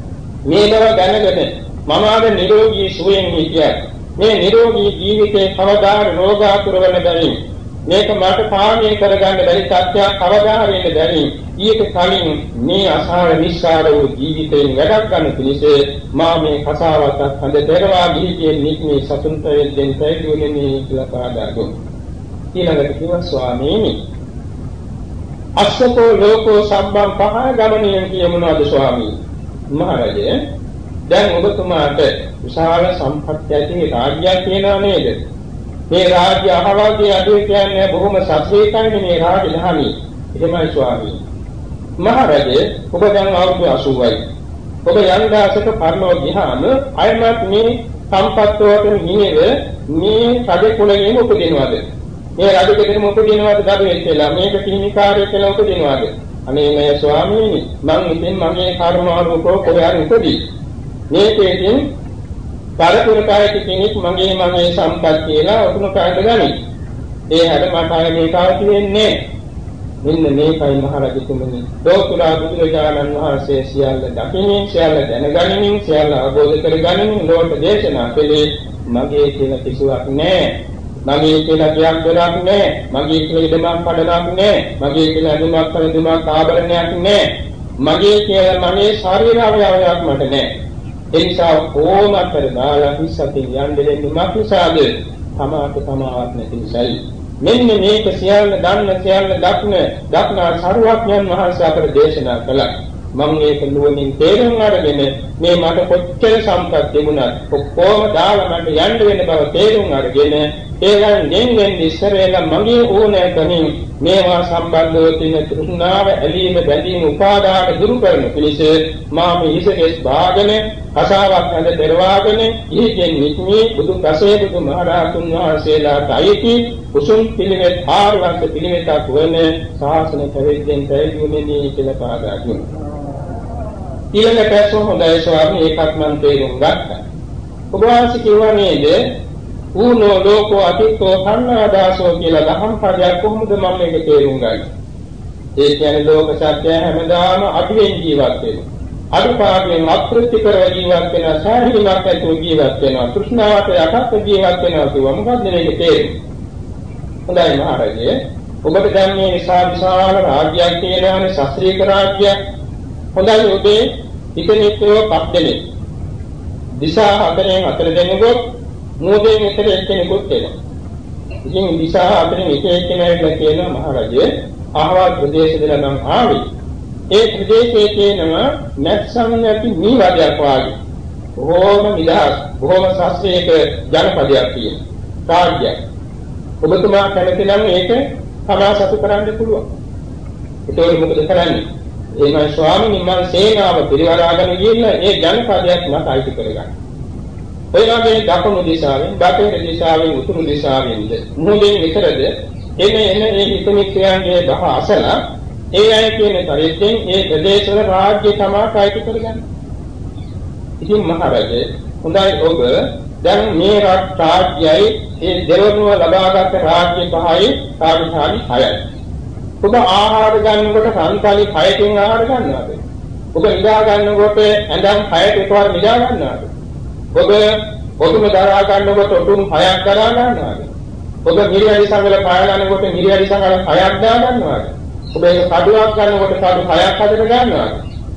මේ බව දැනගෙන මම අද නිරෝගී සුවයෙන් හිටියා. මේ නිරෝගී ජීවිතේ කවදා රෝගාතුර වෙන බැරි මේක මට පාලනය කරගන්න බැරි සත්‍යයක් කවදා වෙන්න බැරි ඊට කලින් මේ අසාර නිස්සාර වූ ජීවිතයෙන් වැඩක් ගන්න පිණිස මා මේ කසාවතක් හඳ පෙරවා ගිහින් නික්මී සතුන්ට වෙද්දෙන් පැවිදුනේ කියලා පාදා දුන්නා. ඊළඟට කිව්වා ස්වාමීනි අස්සකෝ ලෝකෝ සම්බම් පහ ගමනිය කියමුනාද ස්වාමී මහරජේ දැන් ඔබතුමාට විශාල සම්පත් ඇති රාජ්‍යයක් තියෙනවා නේද? මේ රාජ්‍ය අහවල්ගේ අඩුව කියන්නේ බොහොම සත්‍යයකයි මේ රාජධානිය. එහෙමයි ස්වාමී. මහරජේ ඔබ දැන් අවුරුදු අසූවයි. ඔබ යන්දාසක පරලෝ ගියාම අයමත් මේ සම්පත් වලට හිමිව මේ රජ කුලයෙන් උපදිනවද? මේ රජ කෙනෙකුම උපදිනවද දරුවෙක් කියලා? මේක කිහිමිකාරයෙක් කියලා උපදිනවද? අනේ මේ ස්වාමීනි මං ඉතින් මගේ කර්මානුකූලව කොහේ හරි උපදී. මේකෙන් පරපුරකායක කෙනෙක් මගේ මගේ සම්පත් කියලා උතුණු කායද ගනි. ඒ හැඩ මට ආයේ මේ කාලෙ වෙන්නේ. මෙන්න මේකයි මහරජතුමනි. ලෝකුරා බුදුරජාණන් වහන්සේ සියල්ල දකිමින්, සියල්ල දැනගනිමින්, සියල්ල අවබෝධ කරගනිමින් ලෝක දේශනා කළේ මගේ කියලා කිසිවක් නැහැ. මගේ කියලා කියක් දොරක් නැහැ. මගේ කියලා ඉදමක් පඩලක් නැහැ. මගේ කියලා ඉදමක් පඩදුමක් ආභරණයක් නැහැ. මගේ කියලා මගේ ශරීර අවයවයක් මට නැහැ. ඒ නිසා ඕමතර දාලා හිස්සකින් යන්න දෙන්නේ මක්නිසාද? තමාට තමාවත් නැති නිසායි. මෙන්න මේක සියල්ල දන්න සියල්ල දක්න දක්නා සරුවක්ඥන් වහන්සේ අපට දේශනා කළා. මම මේක නුවණින් තේරුම් අරගෙන මේ මට කොච්චර සම්පත් තිබුණත් ඔක්කොම දාලා මට යන්න වෙන බව තේරුම් අරගෙන ඒවන් ගෙන්ගෙන් ඉස්සරේලා මගේ ඕනෑකමින් මේවා සම්බන්ධව තියෙන තෘෂ්ණාව, ඇලීම, බැඳීම, උපාදාන දුරු කරන පිණිස මා මේ හිසකෙස් භාගන කසාවක් හඳ පෙරවාගෙන ඊගෙන් නික්මී බුදු කසේ බුදු මහරහතුන් වහන්සේලාට අයිති කුසුම් පිළිවෙත් ආර්වංශ පිළිවෙතක් වන ශාසන පැවිද්දෙන් පැවිදුනේ කියලා පාදා දුන්නා. ඊළඟට ඇසෝ හොඳයි ස්වාමී ඒකත් මම තේරුම් ගත්තා. ඔබ වහන්සේ කියවා නේද ඌනෝ ලෝකෝ අතිත්තෝ සංනාදාසෝ කියලා දහම් පදයක් කොහොමද මම මේක තේරුම් ගන්නේ? ඒ කියන්නේ ලෝක සත්‍ය හැමදාම අඩුවෙන් ජීවත් වෙනවා. අඩුපාඩුවෙන් අපෘත්‍ති කරව ජීවත් වෙනවා, සාහිණිමක් ඇතුව ජීවත් වෙනවා, තෘෂ්ණාවට යටත් ජීවත් වෙනවා කියව මොකක්ද මේක තේරුම? හොඳයි මහරජේ ඔබට දැන් මේ විශාල විශාල රාජ්‍යයක් තියෙනවානේ, ශාස්ත්‍රීය රාජ්‍යයක්. හොඳයි ඔබේ ඉතිනිකෝ පස් දෙනෙක්. දිශා හතරෙන් හතර දෙනෙකුත් මොදේ මෙතන එක්කෙනෙකුත් වෙනවා. ඉතින් දිශා හතරෙන් එක එක්කෙනෙක් කියනවා මහරජේ අහවල් ප්‍රදේශ දෙන නම් ආවි. ඒ ප්‍රදේශයේ තියෙනවා නැත්සම් නැති නීවරයක් වාගේ. බොහෝම නිදහස්, බොහෝම ශාස්ත්‍රීය ජනපදයක් තියෙන රාජ්‍යයක්. ඔබතුමා කැමති නම් ඒක තමා සතු කරන්න පුළුවන්. ඒතකොට මොකද කරන්නේ? එහෙනම් ස්වාමීන් මම සේනාව පිරිවරාගෙන ගිහිල්ලා ඒ ජනපදයක් මට අයිති කරගන්න. ඔය වගේ දකුණු දිශාවෙන්, දකුණු දිශාවෙන්, උතුරු දිශාවෙන්ද මොහොතෙන් විතරද එනේ එනේ මේ හිතමිත්‍යයන්ගේ දහ අසලා ඒ අය කියන පරිද්දෙන් ඒ ප්‍රදේශවල රාජ්‍ය තමයි අයිති කරගන්න. ඉතින් මහරජේ හොඳයි ඔබ දැන් මේ රාජ්‍ය රාජ්‍යයි ඒ දෙවනුව ලබාගත් රාජ්‍ය පහයි රාජධානි හයයි. ඔබ ආහාර ගන්නකොට සංකාලි හයකින් ආහාර ගන්නවාද? ඔබ නිදා ගන්නකොට ඇඳන් හයට එකවර නිදා ගන්නවාද? ඔබ ඔතුම දරා ගන්නකොට ඔතුම් හයක් දරා ගන්නවාද? ඔබ මිරියලි සංගල පායලනකොට මිරියලි සංගල හයක් දා ගන්නවාද? ඔබ ඒක කඩුවක් ගන්නකොට කඩු හයක් හදට ගන්නවාද?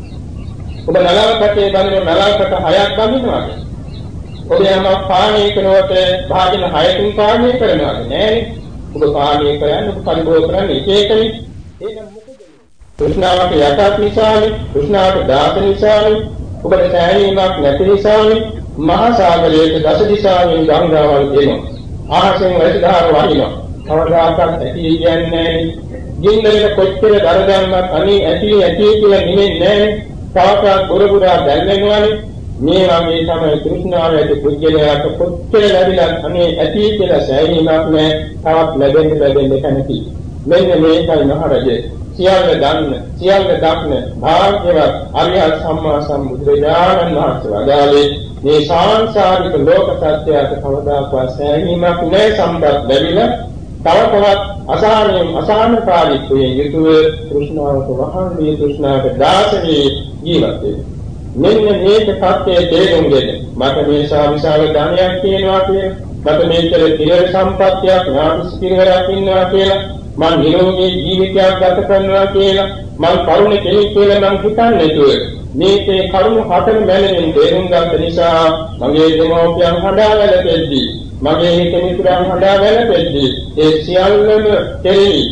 ඔබ නලවකටේ බඳින නලවකට හයක් බඳිනවාද? ඔබ යම පානය කරනකොට භාජන හයකින් පානය කරනවාද? නෑනේ. ඔබ පානය කරන්නේ ඔබ පරිභෝග කරන්නේ එක එකනේ. එහෙනම් මොකද? තෘෂ්ණාවට යටත් නිසානේ, තෘෂ්ණාවට දාස නිසානේ, ඔබට සෑහීමක් නැති නිසානේ මහා සාගරයේ දස දිශාවෙන් ගංගාවල් දෙනවා. ආහසෙන් වැසිදාර වහිනවා. කවදාකවත් ඇති කියන්නේ නෑනේ. ජීන්දරේ කොච්චර දරදන්නත් අනේ ඇති ඇති කියලා නිමෙන්නේ නෑනේ. තාපා ගොරගුරා දැල්වෙනවානේ. මේ වගේ තමයි තෘෂ්ණාව ඇති පුද්ගලයාට කොච්චර ලැබිලා අනේ ඇති කියලා සෑහීමක් නෑ. තවත් ලැබෙන්න ලැබෙන්න කැමති. මෙන්න මේකයි මහරජේ. සියල්ල දන්න, සියල්ල දක්න භාග්‍යවත් අරිහත් සම්මා සම්බුදුරජාණන් වහන්සේ වදාළේ මේ සාංශාරික ලෝක සත්‍යයට කවදාකවත් සෑහීමක් නෑ. සම්පත් ලැබිලා තව තවත් අසහනෙන් අසහනකාරීත්වයෙන් යුතුව තෘෂ්ණාවට වහන්නේ තෘෂ්ණාවට දාසනේ ජීවත් වෙන්නේ. මෙන්න මේක සත්‍යයේ තේරුම්ගෙන මට මේ සාවිශාල ධනයක් තියෙනවා කියලා, මට මේකේ තිරේ සම්පත්තියක් නාමස්කිරයක් ඉන්නවා කියලා, මම නිරෝගී ජීවිතයක් ගත කරනවා කියලා, මම කරුණ කෙනෙක් කියලා මම හිතන්නේ තුවේ මේකේ කරුණ හතර මැලෙන් තේරුම් ගන්න නිසා මගේ දෙමෝපියන් හදාගල දෙද්දී, මගේ හිත මිතුරන් හදාගල දෙද්දී ඒ සියල්ලම කෙරෙහි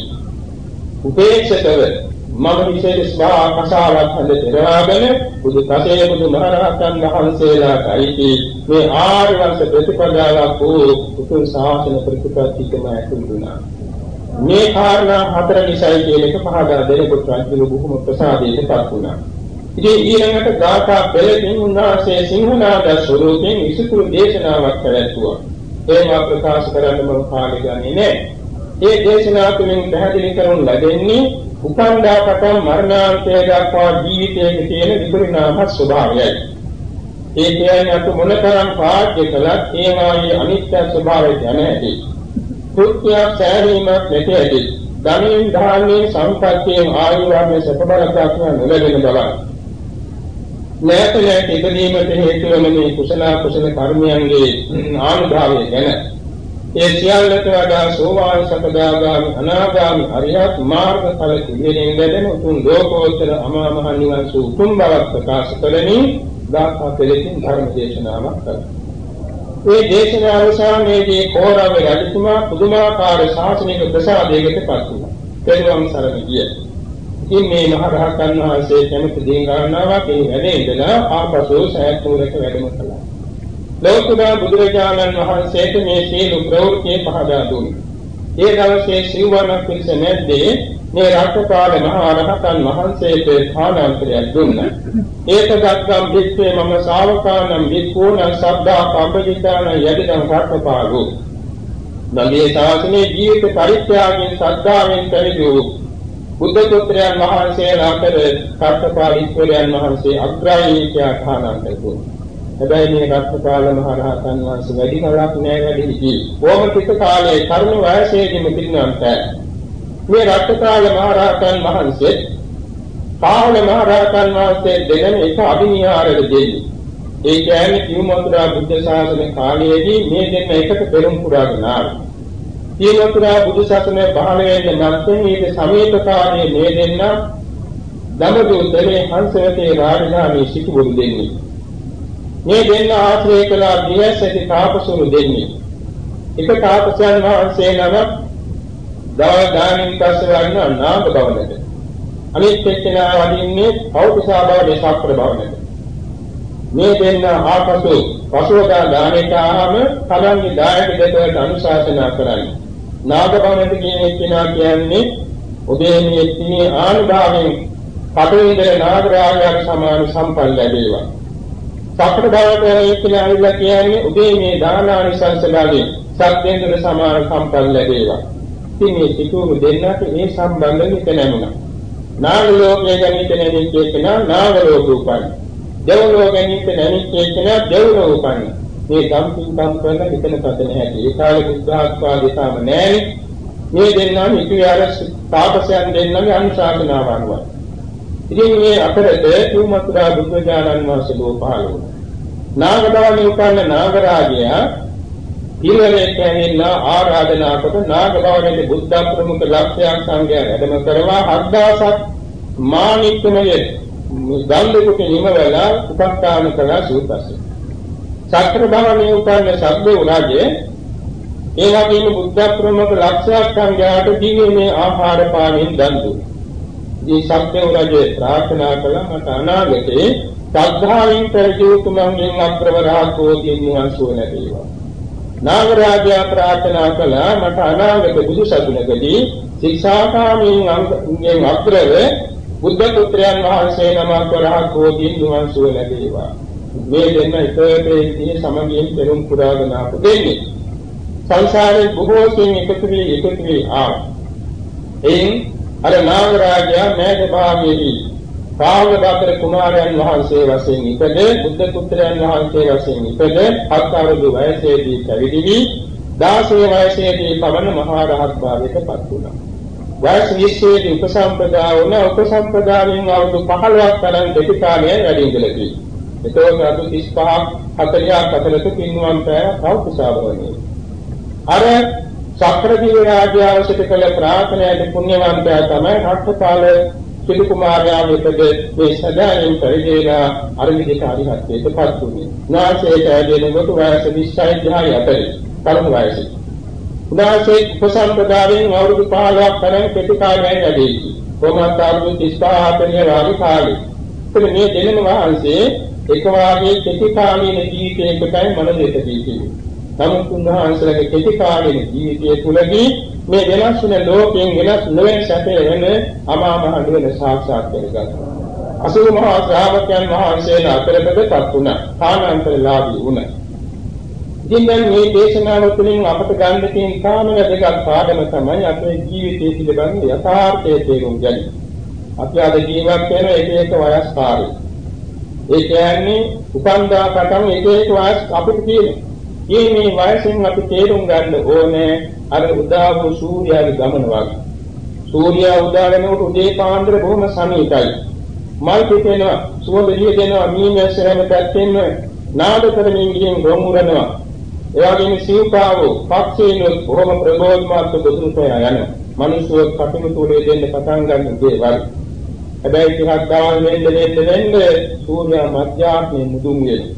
උපේක්ෂකව මම විශේෂ ස්වා කසාවක් හඳ පෙරවාගෙන බුදු කසේ බුදු මහරහතන් වහන්සේලාට අයිති මේ ආර්ය වංශ ප්‍රතිපදාවක් වූ උතුම් ශාසන ප්‍රතිපත්තිකම ඇතුළුනා. මේ කාරණා හතර නිසායි කියන එක පහදා දෙනකොට අන්තිම බොහොම ප්‍රසාදයටපත් වුණා. ඉතින් ඊළඟට ගාථා පෙළකින් උන්වහන්සේ සිංහනාද ස්වරූපයෙන් විසුතුරු දේශනාවක් පැවැත්වුවා. ඒවා ප්‍රකාශ කරන්න මම කාලය ගන්නේ නැහැ. ඒ දේශනාව තුළින් පැහැදිලි කරනු ලැබෙන්නේ උපන්දා පටන් මරණාන්තය දක්වා ජීවිතයේ තියෙන විපරිණාම ස්වභාවයයි. ඒ කියන්නේ අත මොනතරම් පාඩ්‍ය කළත් ඒවායේ අනිත්‍ය ස්වභාවය දැනෙති. කෘත්‍ය සෑහීමක් නැති ඇති. ධනෙන් ධාන්‍යයෙන් සම්පත්තියෙන් ආයුර්වේද සපබලතාවක් නොලැබෙන බව. නැත නැති ඉදීමට හේතු වන මේ කුසල කුසල කර්මයන්ගේ ආනුභාවය ගැන ඒ සියල්ලට වඩා සෝවාන් සකදාගාමි අනාගාමි අරියත් මාර්ග ඵල පිළිවෙලින් ලැබෙන උතුම් ලෝකෝත්තර අමා මහ නිවන් සූ උතුම් බවක් ප්‍රකාශ කරමින් ගාථා පෙළකින් ධර්ම දේශනාවක් කළා. මේ දේශනාව අවසානයේදී කෝරව රජතුමා පුදුමාකාර ශාසනික ප්‍රසාදයකට පත් වුණා. පෙරවම් සරණ ගිය. ඉතින් මේ මහ රහතන් වහන්සේ කැමති දේ ගන්නවා ඒ වැඩේ ඉඳලා ආපසු සෑතුරට වැඩම කළා. ලෝකදා බුදුරජාණන් වහන්සේට මේ සීල ප්‍රවෘත්ති පහදා දුන්නා. ඒ දවසේ සිව්වන පිරිස නැද්දේ මේ රාජපාල මහ රහතන් වහන්සේට ස්ථානාන්තරයක් දුන්නා. ඒක ගත්නම් පිටේ මම ශාවකානම් වික්ඛූණ සබ්දා කම්පජිතාන යදිදම් රාජපාලෝ. නමේ ශාසනයේ ජීවිත පරිත්‍යාගයෙන් සද්ධාවෙන් පැවිදි වූ බුද්ධ පුත්‍රයන් වහන්සේලා අතර රාජපාලීස්වරයන් වහන්සේ අග්‍රාහී කියා ස්ථානාන්තර දුන්නා. හැබැයි මේ රත්නපාල මහ රහතන් වහන්සේ වැඩි කලක් නෑ වැඩි ඉති. ඕම ටික කාලේ තරුණ වයසේදීම පිරිනම්ත. මේ රත්නපාල මහ රහතන් වහන්සේ පාවල මහ රහතන් වහන්සේ දෙගෙන එක අභිනිහාරයට දෙන්නේ. ඒ කියන්නේ කිව්මතුරා බුද්ධ ශාසන කාලයේදී මේ දෙන්න එකට පෙරම් පුරාගෙන ආවා. කිව්මතුරා බුදු ශාසනය පහළ වෙන්නේ නැත්නම් ඊට සමීප කාලයේ මේ දෙන්න දඹදිව තලේ හංසවතේ රාජධානී සිටුවරු දෙන්නේ. මේ දෙන්න ආශ්‍රය කළ දිවැසති තාපසුරු දෙන්නේ. එක තාපසයන් වහන්සේ නම දවල් දානින් පස්සේ වන්න නාග භවනට. අනිත් එක්කෙනා වඩින්නේ පෞතුසා භව දේශාප්‍ර භවනට. මේ දෙන්න ආපසු පසුවදා දානෙට ආවම තමන්ගේ දායක දෙකට අනුශාසනා කරන්නේ. නාග භවනට කියන එක්කෙනා කියන්නේ ඔබේ මේ තී ආනුභාවයෙන් කටවින්දර නාගරාජයාට සමාන සම්පන්න ලැබේවා. සතර බවට කියලා අවිලා කියන්නේ ඔබේ මේ දානානිසංසලාවේ සත්‍යේන්ද්‍ර සමාන සම්පන්න ලැබේවා. ඉතින් මේ සිතුරු දෙන්නට මේ සම්බන්ධ වෙත නැමුණා. නාග ලෝකයේ ගැනීම නැමිච්ච කෙනා නාග ලෝක උපන්න. දෙව් ලෝක ගැනීම නැමිච්ච කෙනා දෙව් ලෝක උපන්න. මේ සම්පූර්ණ කරන විතන පතන හැටි. ඒ කාලේ බුද්ධාත්මාවේ තාම නැහැ. මේ දෙන්නා මිත්‍යාර තාපසයන් දෙන්නගේ අනුශාසනාව අනුව. ඉතින් මේ අතරේ තුමතුරා බුදුජානන් වහන්සේ ලෝ පහළ වුණා. නාගදවණි උපන්න නාගරාජයා ඊළඟට ඇවිල්ලා ආරාධනා කොට නාගදවණිගේ බුද්ධ ප්‍රමුඛ ලක්ෂ්‍යයන් සංඝයා වැඩම කරවා හත්දාසක් මාණික්කමයේ ගල්ලෙකුට නිමවලා උපස්ථාන කළා සූපස්සේ. සක්‍ර භවණේ උපන්න සබ්බේ රාජේ ඒ වගේම බුද්ධ ප්‍රමුඛ ලක්ෂ්‍යයන් සංඝයාට දීමේ ආහාර පානෙන් දන් දුන්නා. මේ සත්‍ය රජේ ප්‍රාර්ථනා කළා මට අනාගතේ ශ්‍රද්ධාවෙන් පරිජීවතුමන්ගෙන් අග්‍රවරහතෝ දින්වන්සෝ ලැබේවා. නාගරාජයා ප්‍රාර්ථනා කළා මට අනාගත බුදු සසුනකදී ශික්ෂාකාමීන් අංගෙන් අග්‍රව බුද්ධ පුත්‍රයන් වහන්සේ නමක් වරහතෝ දින්වන්සෝ ලැබේවා. මේ දෙන්න එකතේ සමගියෙන් පෙරම් පුරාගෙන ආපු දෙන්නේ. සංසාරේ බොහෝ සෙයින් එකතු වී එකතු වී ආ. එයින් අර නාගරාජයා මේක භාගයේදී කාවදතර කුමාරයන් වහන්සේ වශයෙන් ඉපද බුද්ධ පුත්‍රයන් වහන්සේ වශයෙන් ඉපද හත් අවුරුදු වයසේදී පැවිදි වී දාසය වයසේදී පවන මහා රහත් භාවයට පත් වුණා. වයස විස්සේදී උපසම්පදා වුණ උපසම්පදාවෙන් අවුරුදු පහළොවක් තරම් දෙක කාලයක් වැඩි ඉඳලා තියෙනවා. එතකොට අද තිස් පහක් හතළිහක් අතරත පින්වම් පෑ කවුසාවවන්නේ. අර සක්‍රදීව රාජ්‍යවසිත කළ ප්‍රාර්ථනාවේ පුණ්‍යවන්තයා තමයි රක්තපාල සිටු කුමාරයා වෙතද මේ සදායෙන් පරිදේලා අරවිදිත අරිහත්ත්වයට පත් වුණේ. නාසයට ඇදෙනකොට වයස විස්සයි දහයි අතරේ තරුණ වයසේ. උදාසේ උපසම්පදාවෙන් අවුරුදු පහළොවක් තරම් කෙටි කාලයක් වැඩි. කොහොමද අවුරුදු තිස් පහ හතළිහ වාගේ කාලේ. එතන මේ දෙනම වහන්සේ එක වාගේ කෙටි කාලීන ජීවිතයකටයි මනසට දීතියි. නමුත් උන්වහන්සේගේ කෙටි කාලීන ජීවිතය තුළදී මේ වෙනස් වෙන ලෝකයෙන් වෙනස් නොවන සැපේ වෙන අමා මහ නිවන සාක්ෂාත් කරගත්තා. අසූ මහා ශ්‍රාවකයන් වහන්සේලා අතරකටපත් වුණා. කාණාන්තරලාභී වුණා. ඉතින් මේ දේශනාව තුළින් අපට ගන්න තියෙන කාම වැදගත් පාඩම තමයි අපේ ජීවිතයේ පිළිබඳ යථාර්ථයේ තේරුම් ගැනීම. අපි අද ජීවත් වෙන එක එක වයස් කාලේ. ඒ කියන්නේ උපන්දා පටන් එක එක වයස් අපිට තියෙනවා. මේ වයසෙන් අපි තේරුම් ගන්න ඕනේ අර උදා වූ සූර්යාගේ ගමන වගේ. සූර්යා උදා වෙනකොට උදේ පාන්දර බොහොම සමීපයි. මල් පිටේනවා, සුවඳ එළිය දෙනවා, මීමැස්සරම පැත්තෙන් නාද කරමින් ගිහින් ගොමුරනවා. ඒ වගේම සීපාවෝ, පක්ෂීනෝ බොහොම ප්‍රබෝධමත් දුතුරුට යනවා. මිනිස්සු කටුමුතුලේ දෙන්න පටන් ගන්න දේවල්. හැබැයි ටිකක් දවල් වෙන්න වෙන්න වෙන්න සූර්යා මධ්‍යාහ්නේ මුදුන් වෙනවා.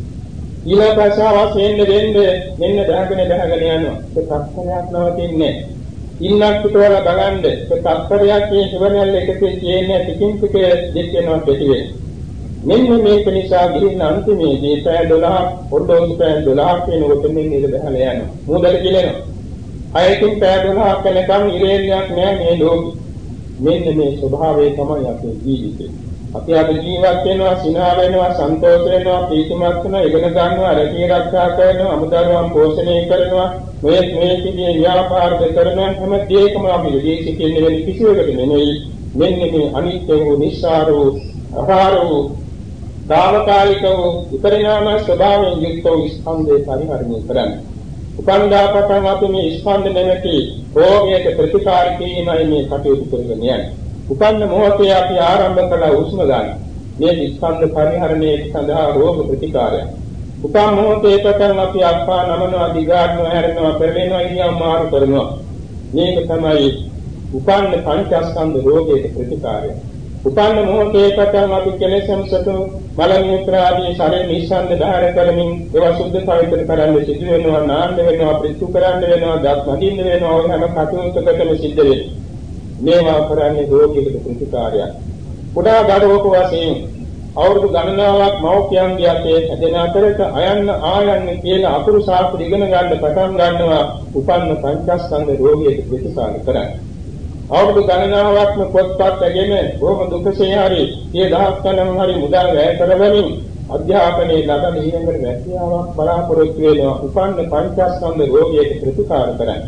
ඊළඟට වෙන්න වෙන්න මෙන්න දහගෙන දහගෙන යනවා. ඒක තත්පරයක් නවතින්නේ. ඉන්නක් පිටවල බලන්න ඒක තත්පරයක් මේ හිවණල් එකේ තියෙන ටිකින් ටික දෙක් වෙනවා පිටි වෙන. මෙන්න මේක නිසා ගිහින් අන්තිමේදී පැය දොළහක් ඔඩෝසු පැය දොළහක් වෙනකොට මෙන්න ඉර බහලා යනවා. මොදල කියනවා. අයකින් පැය දොළහක් වෙනකම් ඉරේලියක් නෑ මේ ලෝකෙ. මෙන්න මේ ස්වභාවය තමයි අපේ ජීවිතේ. අපි අද ජීවත් වෙනවා, සිනහ වෙනවා, සන්තෝෂ වෙනවා, ප්‍රීතිමත් වෙනවා, ඉගෙන ගන්නවා, රැකී ආරක්ෂා කරනවා, අමුදරුවන් පෝෂණය කරනවා, මේ මේ කිදී ව්‍යාපාර කරනවා, හැම දෙයකම අපි ජීවිතේ කියන්නේ වෙන කිසිවකට නෙමෙයි. මෙන්න මේ අනිත්‍ය වූ, නිස්සාර වූ, අපාර වූ, දාවකාලික වූ, විපරිණාම ස්වභාවයෙන් යුක්ත වූ ස්කන්ධේ පරිහරණය කරන්නේ. උපන්දා පටන් අපි මේ ස්කන්ධ නැමැති රෝගයට ප්‍රතිකාර කිරීමයි මේ කටයුතු කරගෙන යන්නේ. උපන්න මොහොතේ අපි ආරම්භ කළ උස්ම ගන්න. මේ ස්කන්ධ පරිහරණය සඳහා රෝග ප්‍රතිකාරය. උපන් මොහොතේ පටන් අපි අත්පා නමනවා, දිගාරනවා, හැරෙනවා, පෙරලෙනවා, ඉරියව් මාරු කරනවා. මේක තමයි උපන්න පංචස්කන්ධ රෝගයේ ප්‍රතිකාරය. උපන්න මොහොතේ පටන් අපි කෙලෙසම් සතු මල මුත්‍ර ආදී ශරීර නිස්සන්ද ධාර කරමින් ඒවා සුද්ධ පවිත්‍ර කරන්න සිදු වෙනවා, නාන්න වෙනවා, ප්‍රතිසු කරන්න වෙනවා, දත් මදින්න වෙනවා, ඔය හැම කටයුත්තකටම සිද්ධ වෙනවා. මේවා කරන්නේ රෝගීකට ප්‍රතිකාරයක්. කුඩා දරුවෙකු වශයෙන් අවුරුදු ගණනාවක් මව්පියන්ගේ අතේ ඇදෙන අතරක අයන්න ආයන්න කියලා අකුරු සාප්පු ඉගෙන ගන්න පටන් ගන්නවා උපන්න පංචස්කන්ධ රෝගීට ප්‍රතිකාර කරන්නේ. අවුරුදු ගණනාවක්ම පොත්පත් ඇගෙන බොහොම දුකසේ හරි ඒ දහස් ගණන් හරි මුදල් වැය කරවමින් අධ්‍යාපනයේ ලබන ඊළඟ රැකියාවක් බලාපොරොත්තු වෙනවා උපන්න පංචස්කන්ධ රෝගයට ප්‍රතිකාර කරන්න.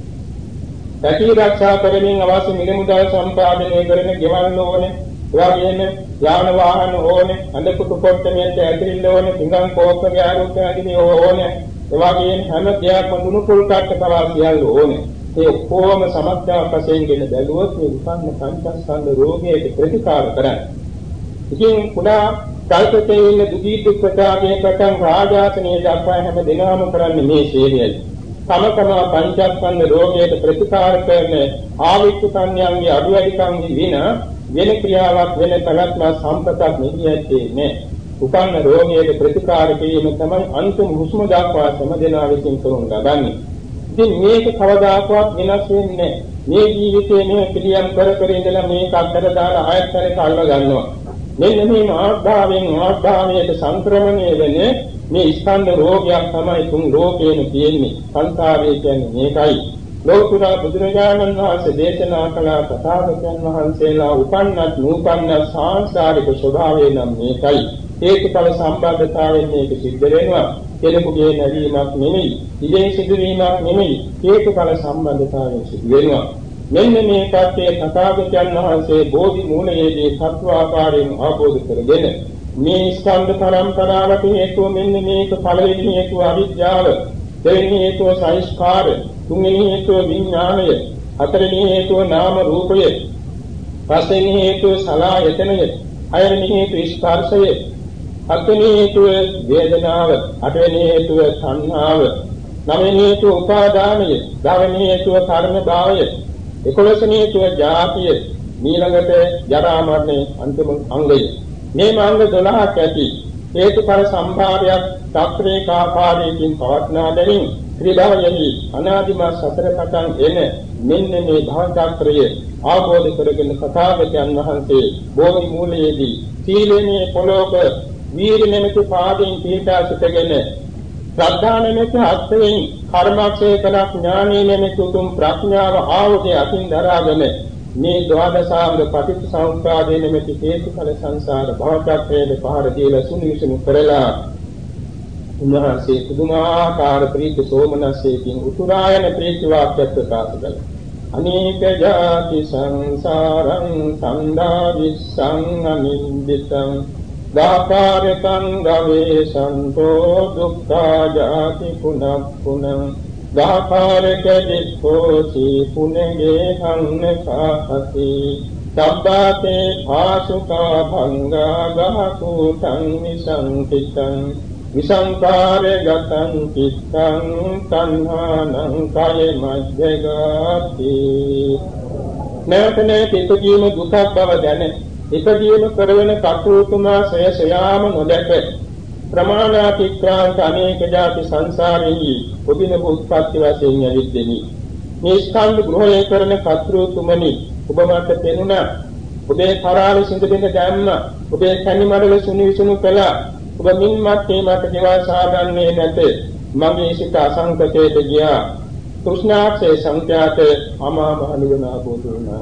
පැටි ආරක්ෂා කරමින් අවශ්‍ය මිල මුදල් සම්පාදනය කරන ගෙවල් ඕනේ, එවාගෙම යාන වාහන ඕනේ, අඳකුතු කොට්ටමියට ඇතිරිල්ල ඕනේ, පිඟන් කෝප්ප ගෑරුත් ඇතිරි ඕනේ, එවාගෙම හැම දෙයක්ම දුණු කුල් කට්ට පවා සියල්ල ඕනේ. ඒ කොහොම සමස්තයක් වශයෙන් ගෙන බැලුවොත් මේ උපන්න පංචස්කන්ධ රෝගයට ප්‍රතිකාර කරන්න. ඉතින් කුඩා කල්පතේ ඉන්න දුගී දුක්ඛතාවයේ පටන් රාජාසනයේ දක්වා හැම දිනම කරන්නේ මේ ශීලයයි. තම තම පංචස්කන්ධ රෝගයට ප්‍රතිකාර කරන ආවිච්ච සංඥාන්ගේ අඩුවැඩිකම් වින වෙන ක්‍රියාවක් වෙන තරත්ම සම්පතක් නෙහියන්නේ නේ. උපන්න රෝගයට ප්‍රතිකාර කිරීම තමයි අන්තිම හුස්ම දක්වා සමදෙනා විසින් කරනු ලබන්නේ. ඉතින් මේක කවදාකවත් වෙනස් වෙන්නේ නැහැ. මේ ජීවිතේ මේ පිළියම් කර කර ඉඳලා මේක අත්තර දාලා ආයතනයට අල්ල ගන්නවා. මෙන්න මේ ආස්භාවයෙන් ආස්භාවයට සංක්‍රමණය වෙන්නේ මේ ස්කන්ධ රෝගයක් තමයි තුන් ලෝකේම තියෙන්නේ. සංසාරය කියන්නේ මේකයි. ලෝකුර බුදුරජාණන් වහන්සේ දේශනා කළ තථාගතයන් වහන්සේලා උපන්නත් නූපන්නත් සංසාරික ස්වභාවය නම් මේකයි. හේතුඵල සම්බන්ධතාවයෙන් මේක සිද්ධ වෙනවා. කෙනෙකුගේ නැවීමක් නෙමෙයි, ඉදේ සිදුවීමක් නෙමෙයි, හේතුඵල සම්බන්ධතාවයෙන් සිදු වෙනවා. මෙන්න මේ කර්තේ තථාගතයන් වහන්සේ බෝධි මූලයේදී සත්‍වාකාරයෙන් ආબોධ කරගෙන මේ ස්කන්ධ පරම්පරාවට හේතුව මෙන්න මේක පළවෙනි හේතුව අවිද්‍යාව, දෙවෙනි හේතුව සංස්කාර, තුන්වෙනි හේතුව විඥානය, හතරවෙනි හේතුව නාම රූපය, පස්වෙනි හේතුව සලආයතනය, හයවෙනි හේතුව ස්පර්ශය, හත්වෙනි හේතුව වේදනාව, අටවෙනි හේතුව සංහාව, නවවෙනි හේතුව උපාදානය, දහවෙනි හේතුව කර්ම භාවය, එකොළොස්වෙනි හේතුව ජාතිය, ඊළඟට ජරා මරණ අන්තිම අංගය. මේ අංග දොළහක් ඇති හේතුඵල සම්භාවයක් ත්‍ක්‍රේකාකාරයෙන් පවත්නා දෙමින් ත්‍රිභවයෙහි අනාදිමත් සතර පටන් එන මෙන්න මේ භවචක්‍රය ආબોධ කරගෙන තථාගතයන් වහන්සේ බෝධි මූලයේදී සීලයේ පොළොක වීර නැමැති පාදයෙන් පිහිටා සිටගෙන ශ්‍රද්ධා නැමැති අත්යෙන් කර්මක්ෂය කළ ඥානීය නැමැති උතුම් ප්‍රඥාව ආවෝදේ අතින් දරාගෙන මේ ද්වාදසාංග පටිච්චසමුප්පාදේ නැමැති හේතුඵල සංසාර භවචක්‍රයේ පහර දීලා සුනිසුනු කරලා උන්වහන්සේ පුදුමාකාර ප්‍රීති සෝමනසයෙන් උතුරායන ප්‍රීති වාක්‍ය ප්‍රකාශ කළා. අනේක ජාති සංසාරං සම්දා විස්සං අනින්දිතං දාකාරකං ගවේසන්තෝ දුක්ඛා ජාති පුනප්පුනං දාකාරක දික්ඛෝසි පුනගේ හන්නකාති සබ්බාතේ භාසුකා භංගා ගහකුතං විසංකිතං විසංකාරේ ගතං චිත්තං තණ්හානං කය මජ්ජගාති. නැවතනේ පිටුජීම දුකක් බව දැන ඉපදීම කරවන කටයුතුමා සය සයාම නොදැක ප්‍රමාණාතික්‍රාන්ත අනේක ජාති සංසාරෙහි ඔබින උත්පත්ති වශයෙන් යවිද්දෙමි. මේ ස්කන්ධ ග්‍රහණය කරන කතෘතුමනි ඔබ මට පෙනුණා. ඔබේ කරාල සිඳ බිඳ දැම්ම, ඔබේ කනි මඩල සුනි විසුණු කළා. ඔබ මින්මත් මේ මට දේවා සාගන්නේ නැත. මගේ සිත අසංකතයට ගියා. තෘෂ්ණාක්ෂේ සංඛ්‍යාත අමා මහ නිවන ආબોධ වුණා.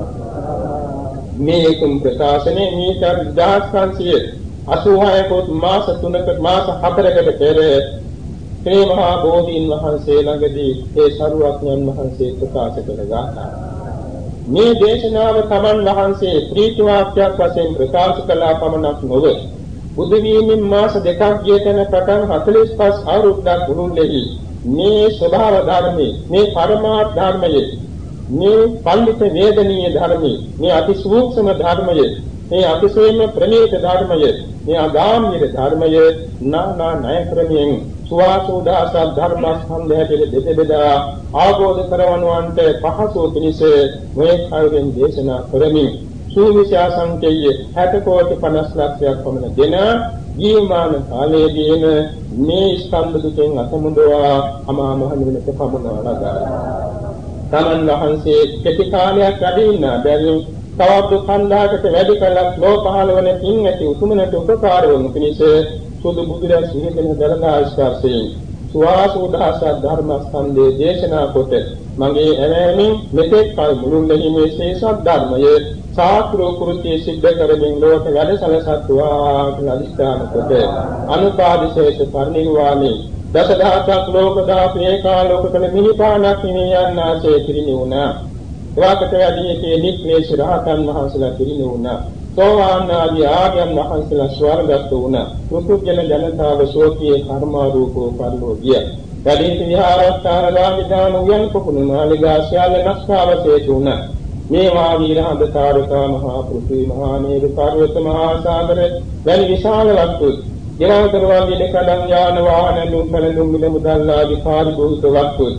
මේ කුම් ප්‍රකාශනේ මීටර් දහස් පන්සිය අසූහය කොට මාස තුනක මාස හතරකට පෙර ශ්‍රී මහා බෝධීන් වහන්සේ ළඟදී ඒ සරුවක්ඥන් වහන්සේ ප්‍රකාශ කළ ගාථා. මේ දේශනාව තමන් වහන්සේ ප්‍රීති වාක්‍යයක් වශයෙන් ප්‍රකාශ කළා පමණක් නොවේ. බුදු වීමෙන් මාස දෙකක් ගිය තැන පටන් හතළිස් පහ අවුරුද්දක් මුළුල්ලේහි මේ ස්වභාව ධර්මයේ, මේ පරමාර්ථ ධර්මයේ, මේ පඬිත වේදනීය ධර්මයේ, මේ අති සූක්ෂම ධර්මයේ, මේ අතිශයින්ම ප්‍රණීත ධර්මයේ, මේ අගාමීය ධර්මයේ නානා ණය ක්‍රමයෙන් සුවාසෝදාස ධර්මස්කන්ධයට දෙදෙදා ආબોධ කරවනවන්ට පහසු පිණිස මේ කයයෙන් දේශනා කරමින් සූවිසා සංකේය හැට කෝටි පනස් ලක්ෂයක් පමණ දෙන ජීවමාන කාලයේදීම මේ ස්කන්ධ දුකෙන් අතමුදවා අමා මහ නිවනට පමුණවා ලබා. තමන් වහන්සේ කෙටි කාලයක් වැඩ ඉන්න බැවින් තවත් කන්දාකට වැඩි කලක් ලෝ පහළ වන පින් ඇති උතුමනට උපකාර වනු පිණිස සුදු බුදුරජාණන් සිහිතන දරදා ස්පර්ශයෙන් සුවාසෝදහස ධර්ම ස්කන්ධයේ දේශනා කොට මගේ ඇවෑමෙන් මෙතෙක් කල මුළුල්ලෙහි මේ ශේෂක් ධර්මයේ සාක්‍රෝ කෘත්‍ය සිද්ධ කරමින් ලෝක වැඩසලසත්වා කියලා අධිෂ්ඨාන කොට අනුපාදිශේෂ පරිනිර්වාණය දසදහසක් ලෝක දාපේ ඒකාලෝක කළ මිනිපානක් නිවේ යන්නාසේ පිරිනිවුණා. එවාකට යදීකේ නික්ලේශ රහතන් වහන්සේලා පිරිනිවුණා. සෝවාන් ආදී ආර්යයන් වහන්සේලා ස්වර්ගස්ත වුණා. පුදුජන ජනතාව ශෝකී කර්මාරූපෝ පරිලෝ ගිය. වැඩි විහාරස්ථාන රාජධාන උයන් කුකුණු මාලිගා ශාල නස්කාවශේෂ වුණා. මේ වාවීර හඳ තාරකා මහා පෘථිවි මහා මේරු පර්වත මහා සාගර වැනි විශාල වස්තු ගෙනතර වාගේ කඩන් යාන වාහන දුම්බල දුම්බල මුදල්ලාදී පාරිභෝගික වස්තු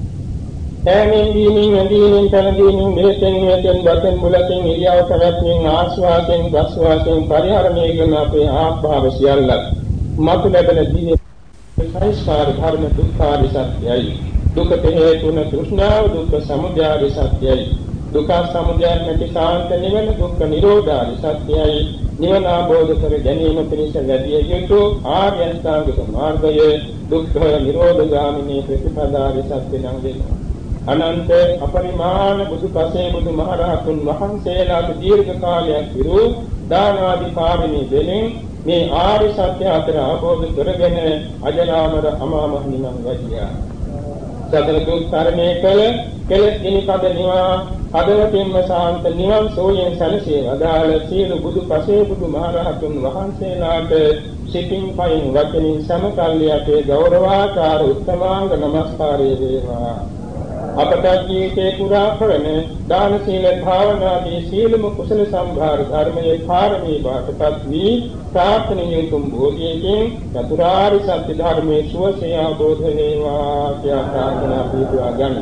හැමින් දීමින් ඇදීමින් තනදීමින් මෙතෙන් මෙතෙන් වතෙන් මුලකින් ඉරියව් පැවැත්මෙන් ආස්වාදයෙන් දස්වාදයෙන් පරිහරණය කරන අපේ ආභාව සියල්ල මතු ලැබෙන දී සංස්කාර ධර්ම දුක්ඛාරි සත්‍යයි. දුකට හේතුන තෘෂ්ණාව දුක්ඛ සමුදයාරි සත්‍යයි. දුක්ඛ සමුදය නැති සාන්ත නිවන දුක්ඛ නිරෝධාරි සත්‍යයි. නිවන අවබෝධ කර ගැනීම පිණිස වැඩි යුතු ආර්ය අෂ්ටාංගික මාර්ගයේ දුක්ඛ නිරෝධ ගාමිනී ප්‍රතිපදාරි සත්‍ය නම් වෙනවා. අනන්ත අපරිමාණ බුදු පසේ බුදු මහරහතුන් වහන්සේලාට දීර්ඝ කාලයක් විරු දානාදී පාරමී දෙලින් මේ ආර්ය සත්‍ය අතර අවබෝධ කරගෙන අජරාමර අමාමහ නිවන් වඩියා. සතර දුක් තරණය කළ කෙලෙස් ගිනිකඳ නිවා හදවතින්ම සාන්ත නිවන් සෝයෙන් සැලසේ වදාළ සීල බුදු පසේ බුදු මහරහතුන් වහන්සේලාට සිතින් පයින් වචනින් සමකල්ලි අපේ ගෞරවාකාර උත්තමාංග නමස්කාරය වේවා. අපට ජීවිතේ පුරා කරන දාන සීල භාවනාදී සීලම කුසල සම්භාර ධර්මයේ පාරමී වාටපත් වී ප්‍රාර්ථනීය තුම් බෝධියකින් චතුරාර්ය සත්‍ය ධර්මයේ සුවසේ අවබෝධ වේවා කියලා ප්‍රාර්ථනා පිටුවා ගන්න.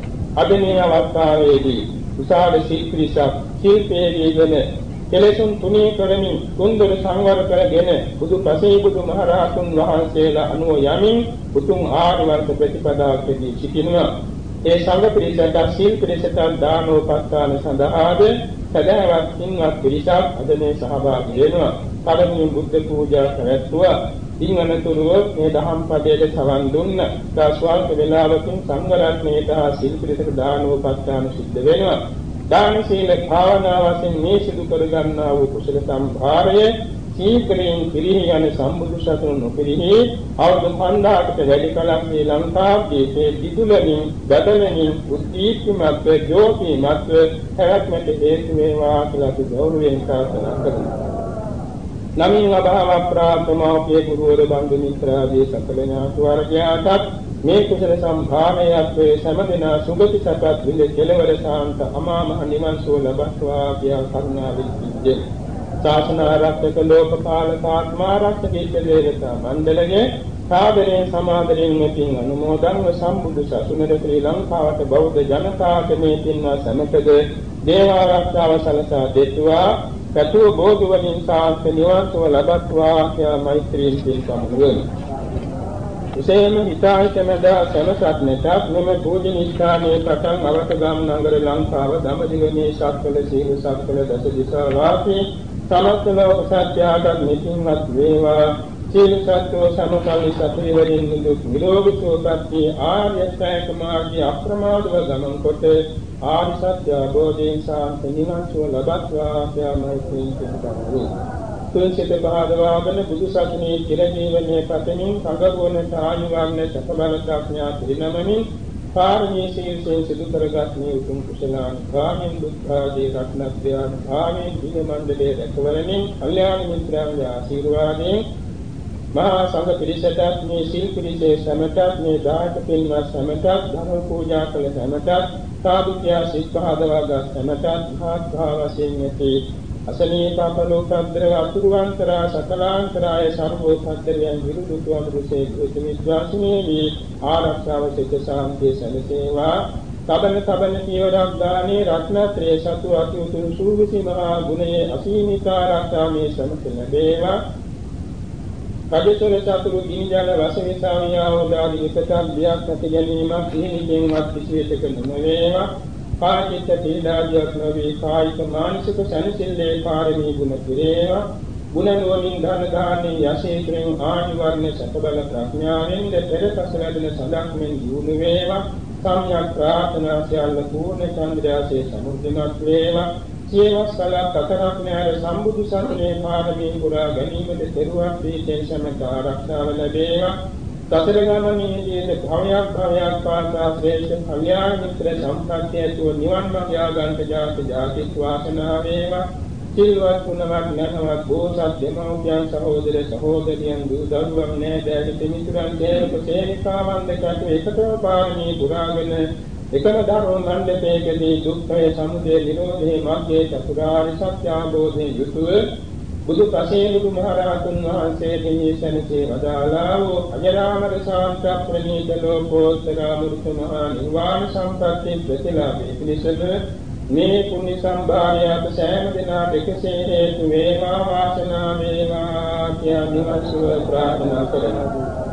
අද මේ අවස්ථාවේදී උසාවි සීක්‍රීසක් සීපේදීගෙන කෙලෙසුන් තුනී කරමින් කුන්දර සංවර කරගෙන බුදු පසේ බුදු මහරහතුන් වහන්සේලා අනුව යමින් උතුම් ආර්ය වර්ග ප්‍රතිපදාවකදී සිටිනවා. ඒ සංඝ පිරිසට සීල් පිරිසට දානෝපස්ථාන සඳහාද සදාවත් සින්වත් පිරිසක් අද මේ සහභාගී වෙනවා. පළමුවෙන් බුද්ධ පූජා කරත්වා ඉංගනතුරුව මේ දහම් පදයේ සවන් දුන්න ස්වල්ප වේලාවකින් සංඝ රත්නයේ තහ සීල් පිරිසට දානෝපස්ථාන සිද්ධ වෙනවා. දාන සීල භාවනා වශයෙන් මේ සිදු කර ගන්නා වූ කුසල සම්භාරය සීක්‍රයෙන් පිරිහි යන සම්බුදු සසුන නොපිරිහි අවුරුදු පන්දාහකට වැඩි කලක් මේ ලංකාවේ දිදුලමින් බදලමින් උද්දීප්තිමත් ජෝතිමත් හැවැත්මට හේතු වේවා කියලා අපි ගෞරවයෙන් ප්‍රාර්ථනා කරනවා. නමින් අභාව ප්‍රාර්ථනාවේ ගුරුවර බන්දු මිත්‍රාදී සකල ඥාති වර්ගයාටත් මේ කුසල සම්භාරයත් වේ සමදෙනා සුගති සපත් විඳ කෙලවර සාන්ත අමා මහ නිවන් සුව ලබත්වා කියා කරුණාවෙන් සිටියේ. ශාසන ආරක්ෂක ලෝකපාලක ආත්මාරක්ෂක දේවතා මණ්ඩලයේ සාදරයෙන් සමාදරයෙන් මෙතින් අනුමෝදන්ව සම්බුදු සසුනට ශ්‍රී ලංකාවට බෞද්ධ ජනතාවට මේ පින්වත් සමතද දේව ආරක්ෂාව සලසා දෙත්වා කටුව බෝධි වලින් සාන්ත නිවන් සුව ලබත්වා කියා මෛත්‍රියෙන් පින් සමුගමු. විශේෂම හිතාහිතමද සමසත් නැතත් මෙම පූජනීය ස්ථානයේ පටන් අවතගම් නගර ලංකාව දඹදිවනේ සක්වල සීල සක්වල දස දිසා වාසී සමස්ත ලෝක සත්‍යයට නිතින්වත් වේවා. සීල සත්‍යෝ සමකල්ලි සත්‍රිවරින් දුක් නිරෝගී සෝපත්ති ආර්ය ශ්‍රේෂ්ඨ මාර්ගය අප්‍රමාදව ගමන් කොට ආර්ය සත්‍ය අවබෝධයෙන් සාන්ත නිවන් සුව ලබත්වා ක්‍යාමයි සිතකරු. තුන්සිත භාගවාගෙන බුදු සසුනේ චිරජීවනයේ පතමින් සංගරුවනට ආයු වර්ණ සකබල ප්‍රඥා පිරිනමමින් පාරමී සීලයෙන් සිදු කරගත් මේ උතුම් කුසලාන් ගාමින් බුද්ධාදී රත්නත්‍රයන් භාවයෙන් දින මණ්ඩලයේ රැකවරමින් කල්යාණ මිත්‍රයන්ගේ ආශිර්වාදයෙන් මහා සංඝ පිරිසට මේ සීල් පිරිසේ සමටත් මේ දායක පින්වත් සමටත් ධර්ම පූජා කළ සමටත් සාදුක්‍යා සික්ඛාදවාගත් සමටත් මහත් භාවයෙන් ඇති අසනීපපලෝකද්දර අතුරුවන්තරා සකලාන්තරාය සර්වෝත්තරයන් විරුද්ධ අමෘතේ විශ්වාසනීය ආරක්ෂාව සිත සාන්තිය සැලසේවා. සබන සබන පියවරක් දානේ රත්නත්‍රයේ සතු අති උතුම් සූවිසි මහා ගුණයේ අසීමිත ආරක්ෂාමේ සමත ලැබේවා. කඩේතර සතුරු ගිනිජල වසවිසාමියාවදාදී එකතක් බියක් නැති ගැනීමක් දීනිකෙන්වත් කිසිවෙක නොවේවා. කායික පීඩාදියක් නොවේ කායික මානසික සැනසෙල්ලේ පාරමී ගුණ පිරේවා. ගුණ නුවණින් ධන දාන්නේ යසීත්‍රයෙන් ආනිවර්ණ සතබල ප්‍රඥාවෙන් දෙපෙරපස වැඩෙන සඳක්මෙන් දියුණු වේවා. සම්‍යක් ප්‍රාර්ථනා සියල්ල පූර්ණ චන්ද්‍රයාසේ සමුද්දනක් වේවා. සියවස්සල කතරක් නෑර සම්බුදු සසුනේ පාරමී පුරා ගැනීමට තෙරුවන් ප්‍රීතියෙන් සමග ආරක්ෂාව ලැබේවා. සතර ගමනේදී භවයක් භවයක් පාසා ශ්‍රේෂ්ඨ කල්යාණ මිත්‍ර සම්ප්‍රත්‍ය ඇතුව නිවන් මාර්ගය ගාන්ත ජාති ජාති වාසනාව වේවා. සිල්වත් ගුණවත් නැනවත් බෝසත් දෙමව්පියන් සහෝදර සහෝදරියන් දූ දරුවන් නෑදෑයන් දෙමිතුරන් දේවක සේනිකාවන් දෙකට එකතම පාරමී පුරාගෙන එකම ධර්ම මණ්ඩපයකදී දුක්ඛය සමුදය නිරෝධේ මාර්ගයේ චතුරාර්ය සත්‍ය අවබෝධයෙන් යුතුව බුදු පසේ බුදු මහරහතුන් වහන්සේ දෙහි සැනසේ වදාළා වූ අජරාමර ශාන්ත ප්‍රණීත ලෝකෝත්තර අමෘත මහා නිර්වාණ සම්පත්තිය ප්‍රතිලාභේ පිණිසද මේ පුණ්‍ය සම්භාරයට සෑම දිනකට එකසේ හේතු වේවා වාසනාව වේවා කියන නිවසුව ප්‍රාර්ථනා කරනවා.